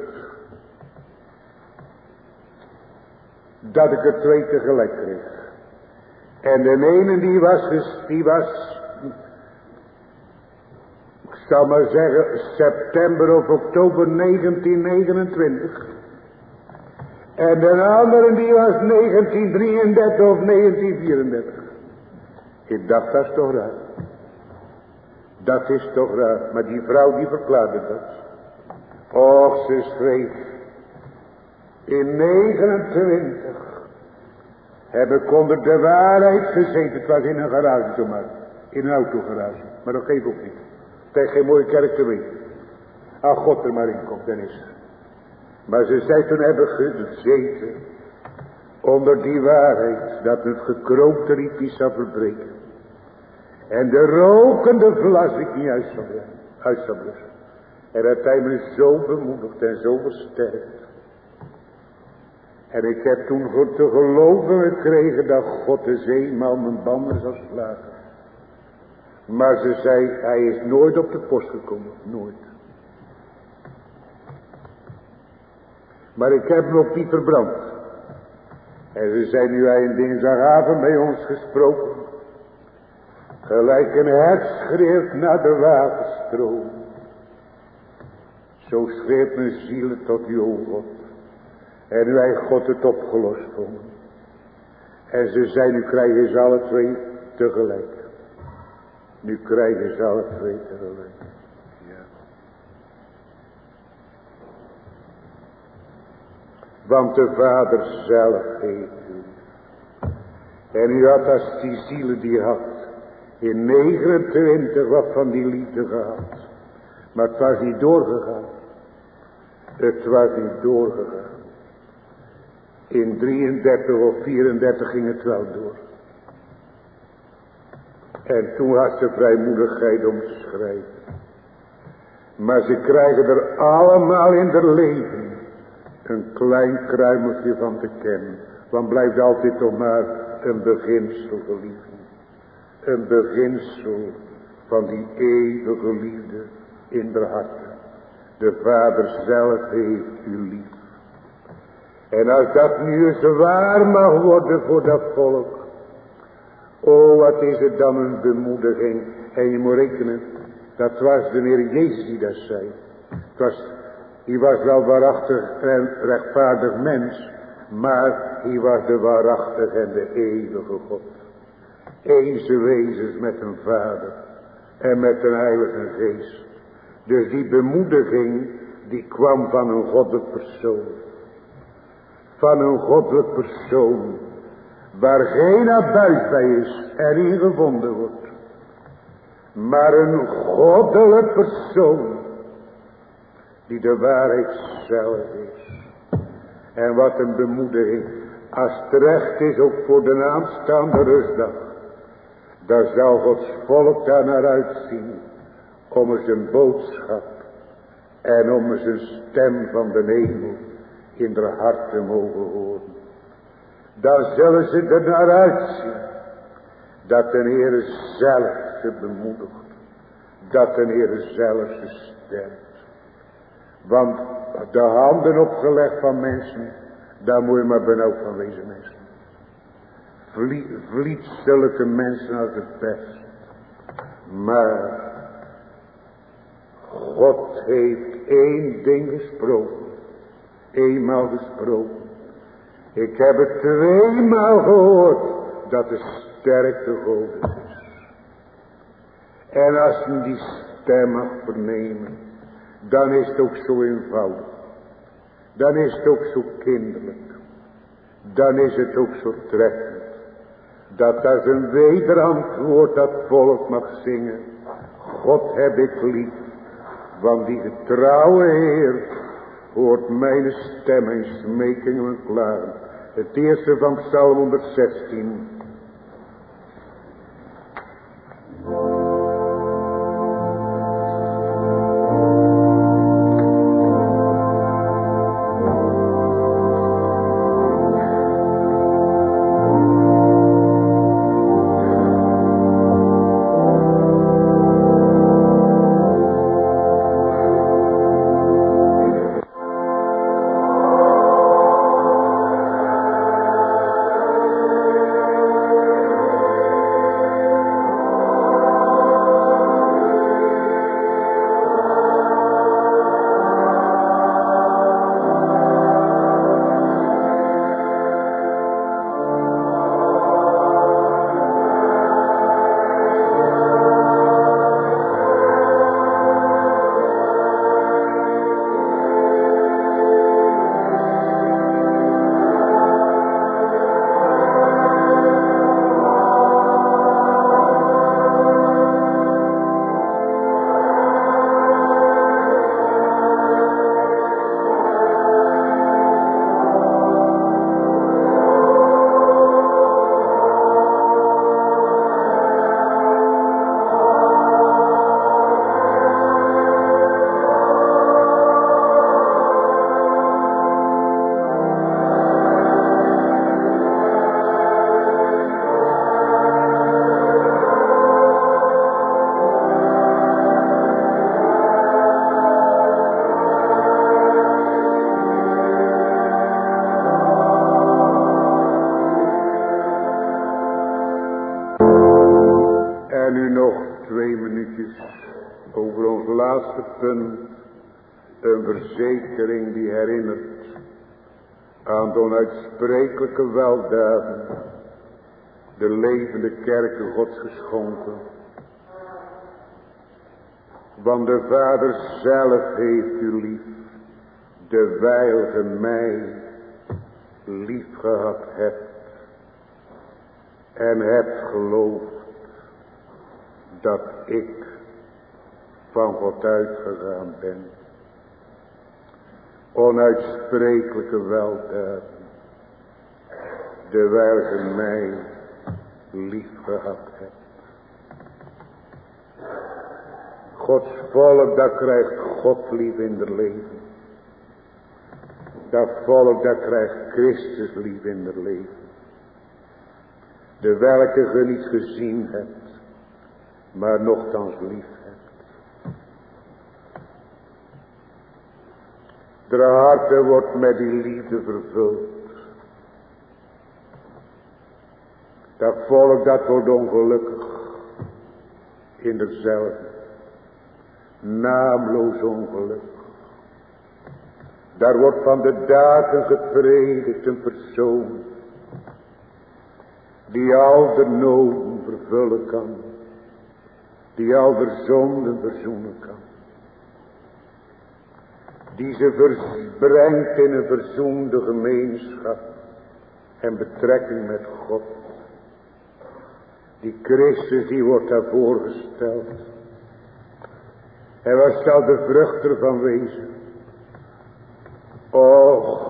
dat ik er 2 tegelijk kreeg. En de ene die was, ik zal maar zeggen, september of oktober 1929. En de andere die was 1933 of 1934. Ik dacht, dat is toch raar. Dat is toch raar. Maar die vrouw die verklaarde dat. Och, ze schreef. In 29 heb ik onder de waarheid gezeten. Het was in een garage toen maar. In een autogarage. Maar dat geeft ook niet. Het is geen mooie kerk te weten. Als God er maar in komt, dan is het. Maar ze zei, toen heb ik gezeten onder die waarheid dat het gekroopte riet zou verbreken. En de rokende vlas ik niet uit zou blussen. En dat hij me zo bemoedigd en zo versterkt. En ik heb toen goed te geloven gekregen dat God de zeeman mijn banden zou slagen. Maar ze zei, hij is nooit op de post gekomen. Nooit. Maar ik heb hem ook niet verbrand. En ze zei, nu hij een dinsdagavond bij ons gesproken. Gelijk een hert schreeuwt naar de waterstroom. Zo schreeuwt mijn ziel tot u, o God. En wij God het opgelost vonden. En ze zei, nu krijgen ze alle twee tegelijk. Nu krijgen ze alle twee tegelijk. Ja. Want de Vader zelf heeft u. En u had als die zielen die had. In 29 wat van die liefde gehad. Maar het was niet doorgegaan. Het was niet doorgegaan. In 33 of 34 ging het wel door. En toen had ze vrijmoedigheid om te schrijven. Maar ze krijgen er allemaal in haar leven een klein kruimeltje van te kennen. Want blijft altijd toch maar een beginsel, geliefde. Een beginsel van die eeuwige liefde in de harten. De Vader zelf heeft u lief. En als dat nu eens waar mag worden voor dat volk. O, wat is het dan een bemoediging. En je moet rekenen, dat was de Heer Jezus die dat zei. Hij was wel waarachtig en rechtvaardig mens. Maar hij was de waarachtige en de eeuwige God. Eens wezens met een Vader en met een Heilige Geest. Dus die bemoediging die kwam van een goddelijk persoon. Van een goddelijk persoon. Waar geen abuis bij is en in gevonden wordt. Maar een goddelijk persoon. Die de waarheid zelf is. En wat een bemoediging. Als het recht is ook voor de aanstaande rustdag. Daar zal Gods volk daar naar uitzien. Om eens een boodschap. En om eens een stem van de hemel. In de hart te mogen horen. Dan zullen ze er naar uitzien. Dat de Heer zelf ze bemoedigt. Dat de Heer zelf ze sterkt. Want de handen opgelegd van mensen. Daar moet je maar benauwd van wezen, mensen. Vliet zulke mensen als het best. Maar God heeft één ding gesproken. Eenmaal gesproken. Ik heb het 2 gehoord. Dat de sterkte Godes is. En als je die stem mag vernemen. Dan is het ook zo eenvoudig. Dan is het ook zo kinderlijk. Dan is het ook zo treffend. Dat als een wederantwoord dat volk mag zingen. God heb ik lief. Want die getrouwe Heer hoort mijn stem en smekingen en klagen. Het eerste van Psalm 116. En nu nog 2 minuutjes over ons laatste punt. Een verzekering die herinnert aan de onuitsprekelijke weldaden. De levende kerken Gods geschonken. Want de Vader zelf heeft u lief. Dewijl ge mij lief gehad hebt. En hebt geloofd dat ik van God uitgegaan ben. Onuitsprekelijke weldaden. Dewijl ge mij lief gehad hebt. Gods volk, dat krijgt God lief in het leven. Dat volk, dat krijgt Christus lief in het leven. De welke ge niet gezien hebt, maar nochtans lief hebt. De harte wordt met die liefde vervuld. Dat volk, dat wordt ongelukkig in dezelfde. Naamloos ongelukkig. Daar wordt van de daken gepredikt een persoon. Die al de noden vervullen kan. Die al de zonden verzoenen kan. Die ze brengt in een verzoende gemeenschap. En betrekking met God. Die Christus die wordt daar voorgesteld. En wat zal de vrucht ervan wezen? Och,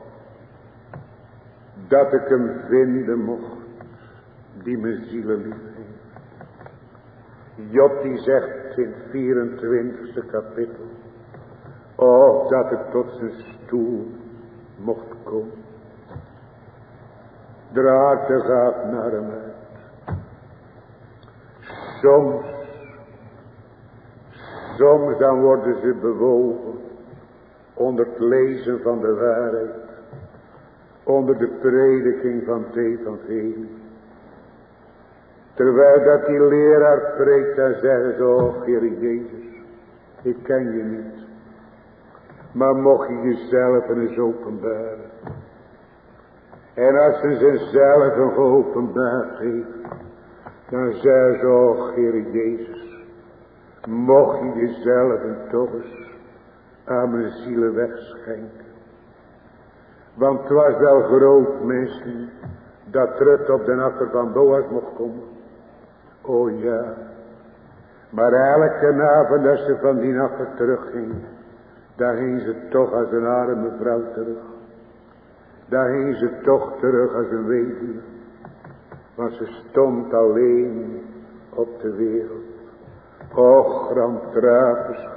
dat ik hem vinden mocht. Die mijn zielen lief heeft. Job die zegt in het 24e kapitel. Oh, dat ik tot zijn stoel mocht komen. De harte gaat naar hem uit. Soms dan worden ze bewogen. Onder het lezen van de waarheid. Onder de prediking van het evangelie. Terwijl dat die leraar preekt, dan zeggen ze, oh Heer Jezus, ik ken je niet. Maar mocht je jezelf eens openbaren. En als ze zichzelf een geopenbaard heeft, dan zeggen ze, oh Heer Jezus, mocht je jezelf toch eens aan mijn zielen wegschenken. Want het was wel groot, mensen, dat Rut op de akker van Boas mocht komen. Oh ja, maar elke avond als ze van die akker terugging, daar ging ze toch als een arme vrouw terug. Daar ging ze toch terug als een weduwe. Want ze stond alleen op de wereld. Och, grandtrapers.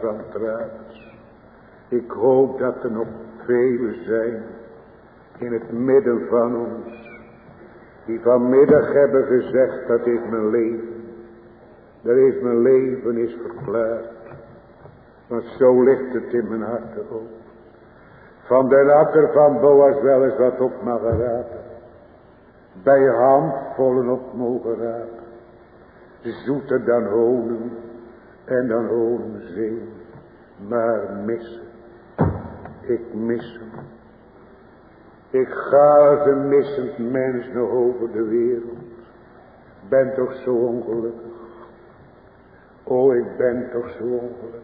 Ik hoop dat er nog velen zijn in het midden van ons. Die vanmiddag hebben gezegd, dat is mijn leven. Dat is mijn leven is verklaard. Want zo ligt het in mijn hart ook. Van de akker van Boas wel eens wat op mag rapen. Bij handvollen op mogen rapen. Zoeter dan honing en dan honingzee. Maar missen. Ik mis hem. Ik ga als een missend mens nog over de wereld. Ben toch zo ongelukkig. Oh, ik ben toch zo ongelukkig.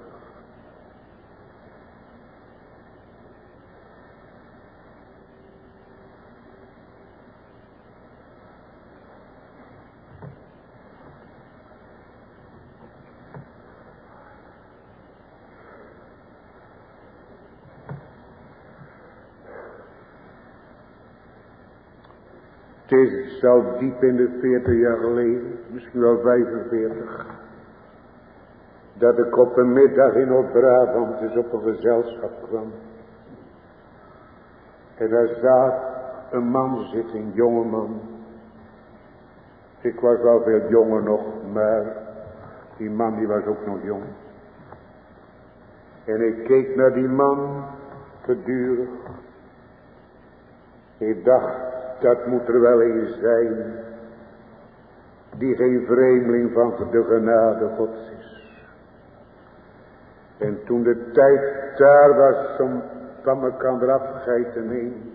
Het is al diep in de 40 jaar geleden, misschien wel 45, dat ik op een middag in Noord-Brabant eens op een gezelschap kwam. En daar zat een man zitten, een jongeman. Ik was wel veel jonger nog, maar die man die was ook nog jong. En ik keek naar die man gedurig. Ik dacht, dat moet er wel een zijn die geen vreemdeling van de genade Gods is. En toen de tijd daar was om van elkaar afscheid te nemen,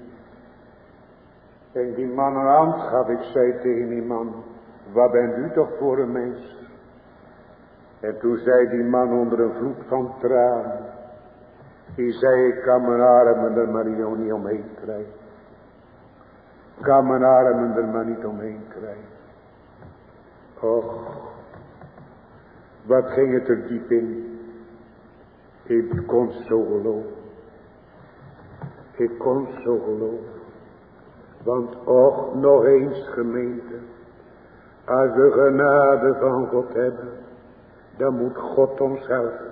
en die man een hand gaf, ik zei tegen die man, wat bent u toch voor een mens? En toen zei die man onder een vloed van tranen, die zei, ik kan mijn armen er maar niet omheen krijgen. Ik kan mijn armen er maar niet omheen krijgen. Och, wat ging het er diep in. Ik kon zo geloven. Ik kon zo geloven. Want och, nog eens gemeente, als we genade van God hebben, dan moet God ons helpen.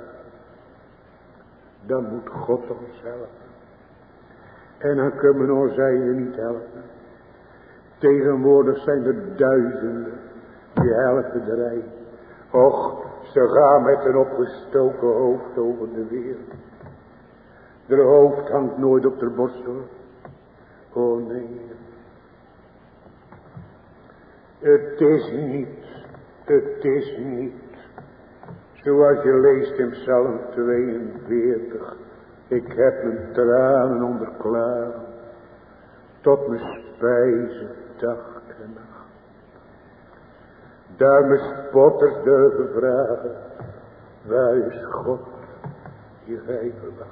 Dan moet God ons helpen. En dan kunnen we ons eigen niet helpen. Tegenwoordig zijn er duizenden die helpen de rij. Och, ze gaan met een opgestoken hoofd over de wereld. De hoofd hangt nooit op de borst hoor. Oh nee. Het is niet. Zoals je leest in Psalm 42. Ik heb mijn tranen onderklagen. Tot mijn spijzen dag en nacht. Daar mijn spotters durven vragen. Waar is God die gij verwacht?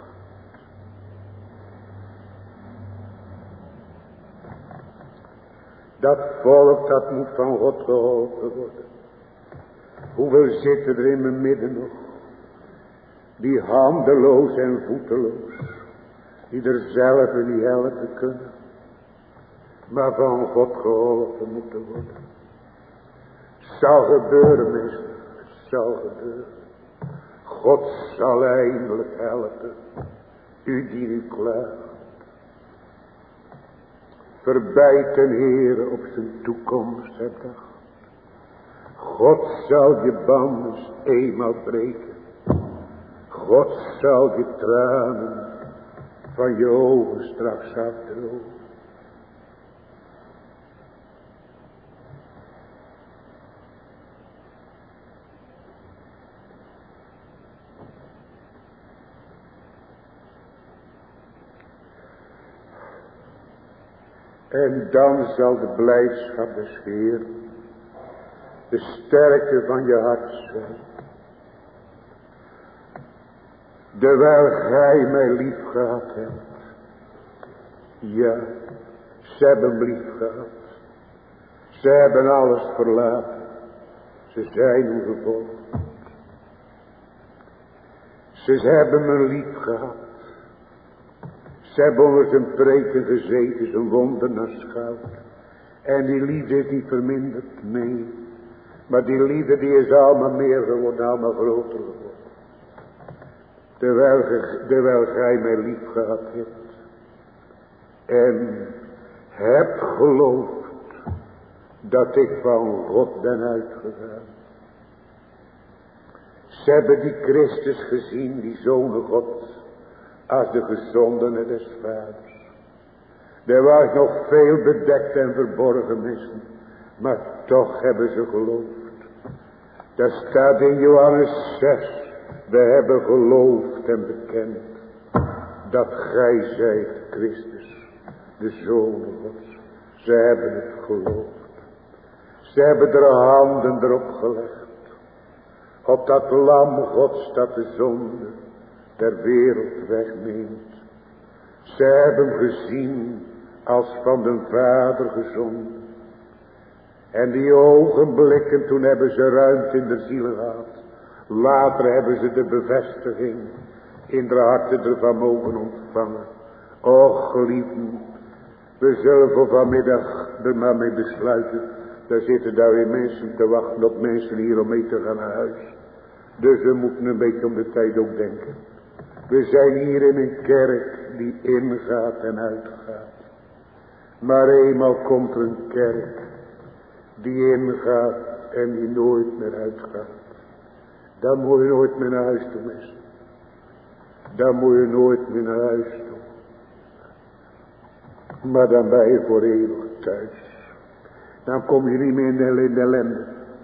Dat volk dat moet van God geholpen worden. Hoeveel zitten er in mijn midden nog? Die handeloos en voeteloos. Die er zelf niet helpen kunnen. Maar van God geholpen moeten worden. Zal gebeuren mensen. Zal gebeuren. God zal eindelijk helpen. U die u klaagt. Verbijt een Heer op zijn toekomst hebt dacht. God zal je banden eenmaal breken. God zal je tranen van je ogen straks afdrogen. En dan zal de blijdschap des Heeren, de sterkte van je hart zijn. Terwijl gij mij lief gehad hebt. Ja, ze hebben lief gehad. Ze hebben alles verlaten. Ze zijn u gevolgd. Ze hebben me lief gehad. Ze hebben onder zijn preken gezeten, zijn wonden aanschouwd. En die liefde is niet verminderd, nee. Maar die liefde die is allemaal meer geworden, allemaal groter geworden. Terwijl gij mij lief gehad hebt. En hebt geloofd dat ik van God ben uitgegaan. Ze hebben die Christus gezien, die Zoon Gods, als de gezondene des Vaders. Er was nog veel bedekt en verborgen missen, maar toch hebben ze geloofd. Daar staat in Johannes 6, we hebben geloofd en bekend dat gij zijt Christus, de Zoon Gods. Ze hebben het geloofd. Ze hebben er handen erop gelegd. Op dat lam Gods dat de zonde der wereld wegneemt. Ze hebben hem gezien als van de Vader gezonden. En die ogenblikken, toen hebben ze ruimte in de ziel gehad. Later hebben ze de bevestiging in de harten ervan mogen ontvangen. Och geliefden, we zullen voor vanmiddag er maar mee besluiten. Daar zitten daar weer mensen te wachten op mensen hier om mee te gaan naar huis. Dus we moeten een beetje om de tijd ook denken. We zijn hier in een kerk die ingaat en uitgaat. Maar eenmaal komt er een kerk die ingaat en die nooit meer uitgaat. Dan moet je nooit meer naar huis toe missen. Dan moet je nooit meer naar huis toe. Maar dan ben je voor eeuwig thuis. Dan kom je niet meer in de ellende.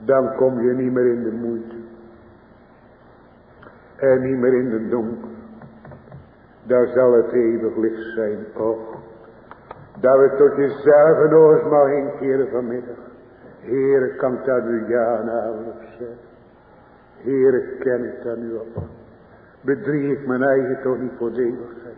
Dan kom je niet meer in de moeite. En niet meer in de donker. Daar zal het eeuwig licht zijn. Och, dat we tot jezelf en oors mag inkeren vanmiddag. Heere, kan ik daar nu ja en amen op zeggen? Heere, ken ik daar nu op? Bedrieg ik mijn eigen toch niet voor de eeuwigheid?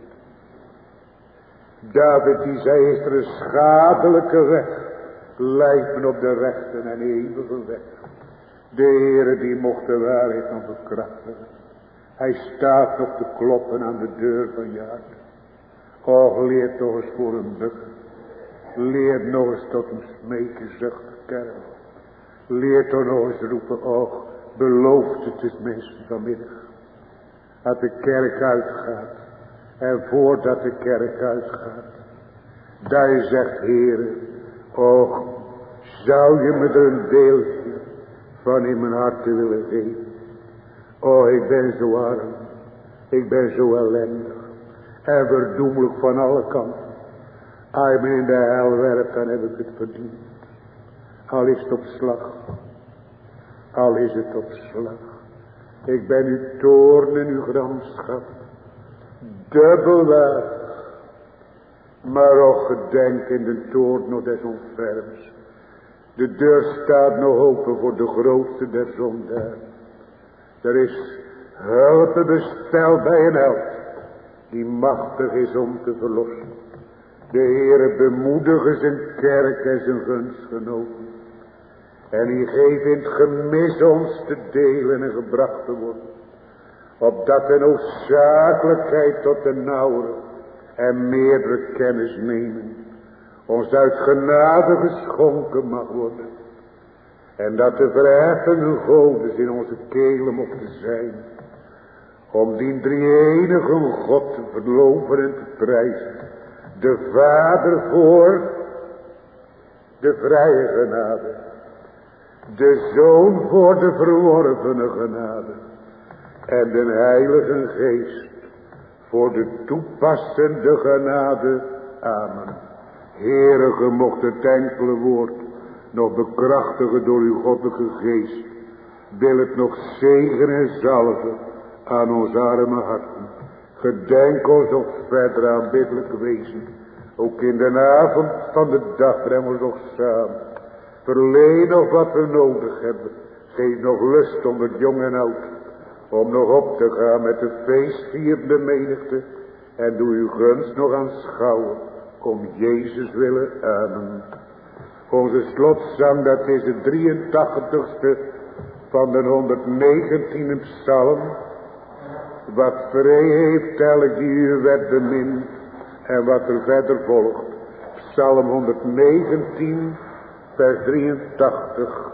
David die zei, is er een schadelijke weg, leidt me op de rechte en eeuwige weg. De Heere die mocht de waarheid nog verkrachtigen. Hij staat nog te kloppen aan de deur van je hart. Och, leer toch eens voor een bukken. Leer nog eens tot een smeken zucht kerren. Leer toch nog eens roepen, och, belooft het is mensen vanmiddag. Dat de kerk uitgaat. En voordat de kerk uitgaat. Dat je zegt, Heere, och, zou je me er een deeltje van in mijn hart te willen geven. Oh, ik ben zo arm. Ik ben zo ellendig. En verdoemelijk van alle kanten. Als je me in de hel werpt, dan heb ik het verdiend. Al is het op slag. Al is het op slag. Ik ben uw toorn en uw gramschap. Dubbel weg. Maar ook gedenk in de toorn nog des ontferms. De deur staat nog open voor de grootste der zondaren. Er is hulp besteld bij een held. Die machtig is om te verlossen. De Heere bemoedige zijn kerk en zijn gunstgenoten. En die geeft in het gemis ons te delen en gebracht te worden. Opdat de noodzakelijkheid tot de nauwere en meerdere kennis nemen. Ons uit genade geschonken mag worden. En dat de verheffende godes in onze kelen mochten zijn. Om die drie-enige God te verloven en te prijzen. De Vader voor de vrije genade. De Zoon voor de verworvene genade. En de Heilige Geest voor de toepassende genade. Amen. Heere, ge mocht het enkele woord nog bekrachtigen door uw goddelijke geest. Wil het nog zegen en zalven aan ons arme harten. Gedenk ons nog verder aanbiddelijk wezen. Ook in de avond van de dag breng ons nog samen. Verleen nog wat we nodig hebben. Geef nog lust onder jong en oud. Om nog op te gaan met de feestvierende menigte. En doe uw gunst nog aanschouwen. Om Jezus willen. Amen. Onze slotzang, dat is de 83ste van de 119e psalm. Wat vrij heeft elk die u werd bemind. En wat er verder volgt. Psalm 119, vers 83.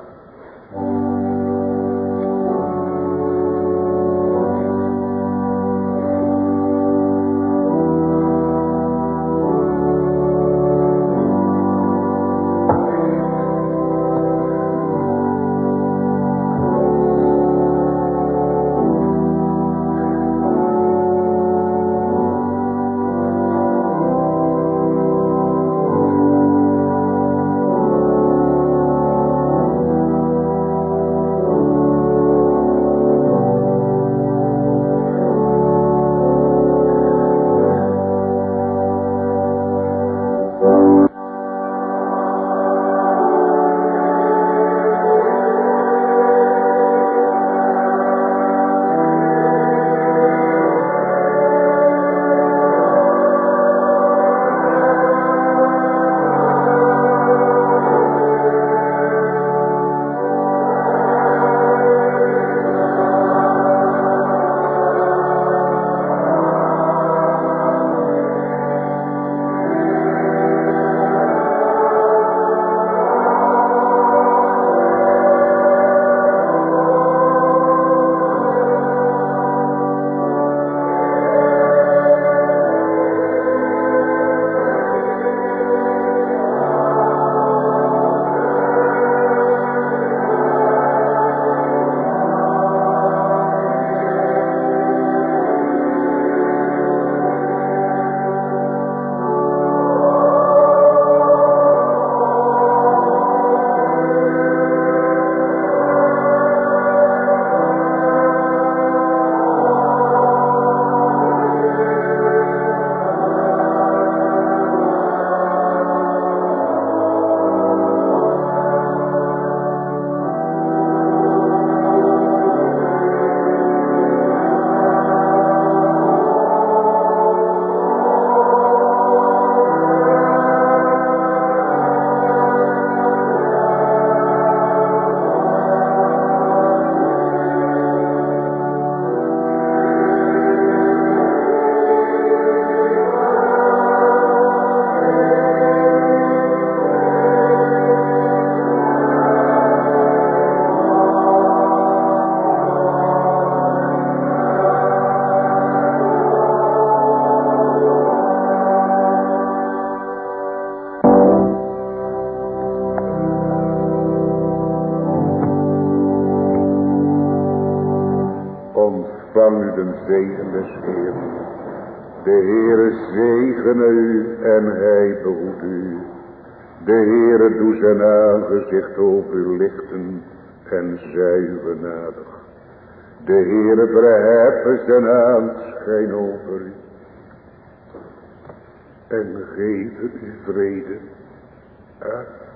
ontvang u den zegen des Heeren. De Heere zegene u en hij behoed u. De Heere doe zijn aangezicht over u lichten en zij u genadig. De Heere verheffen zijn aanschijn over u en geven u vrede. Amen.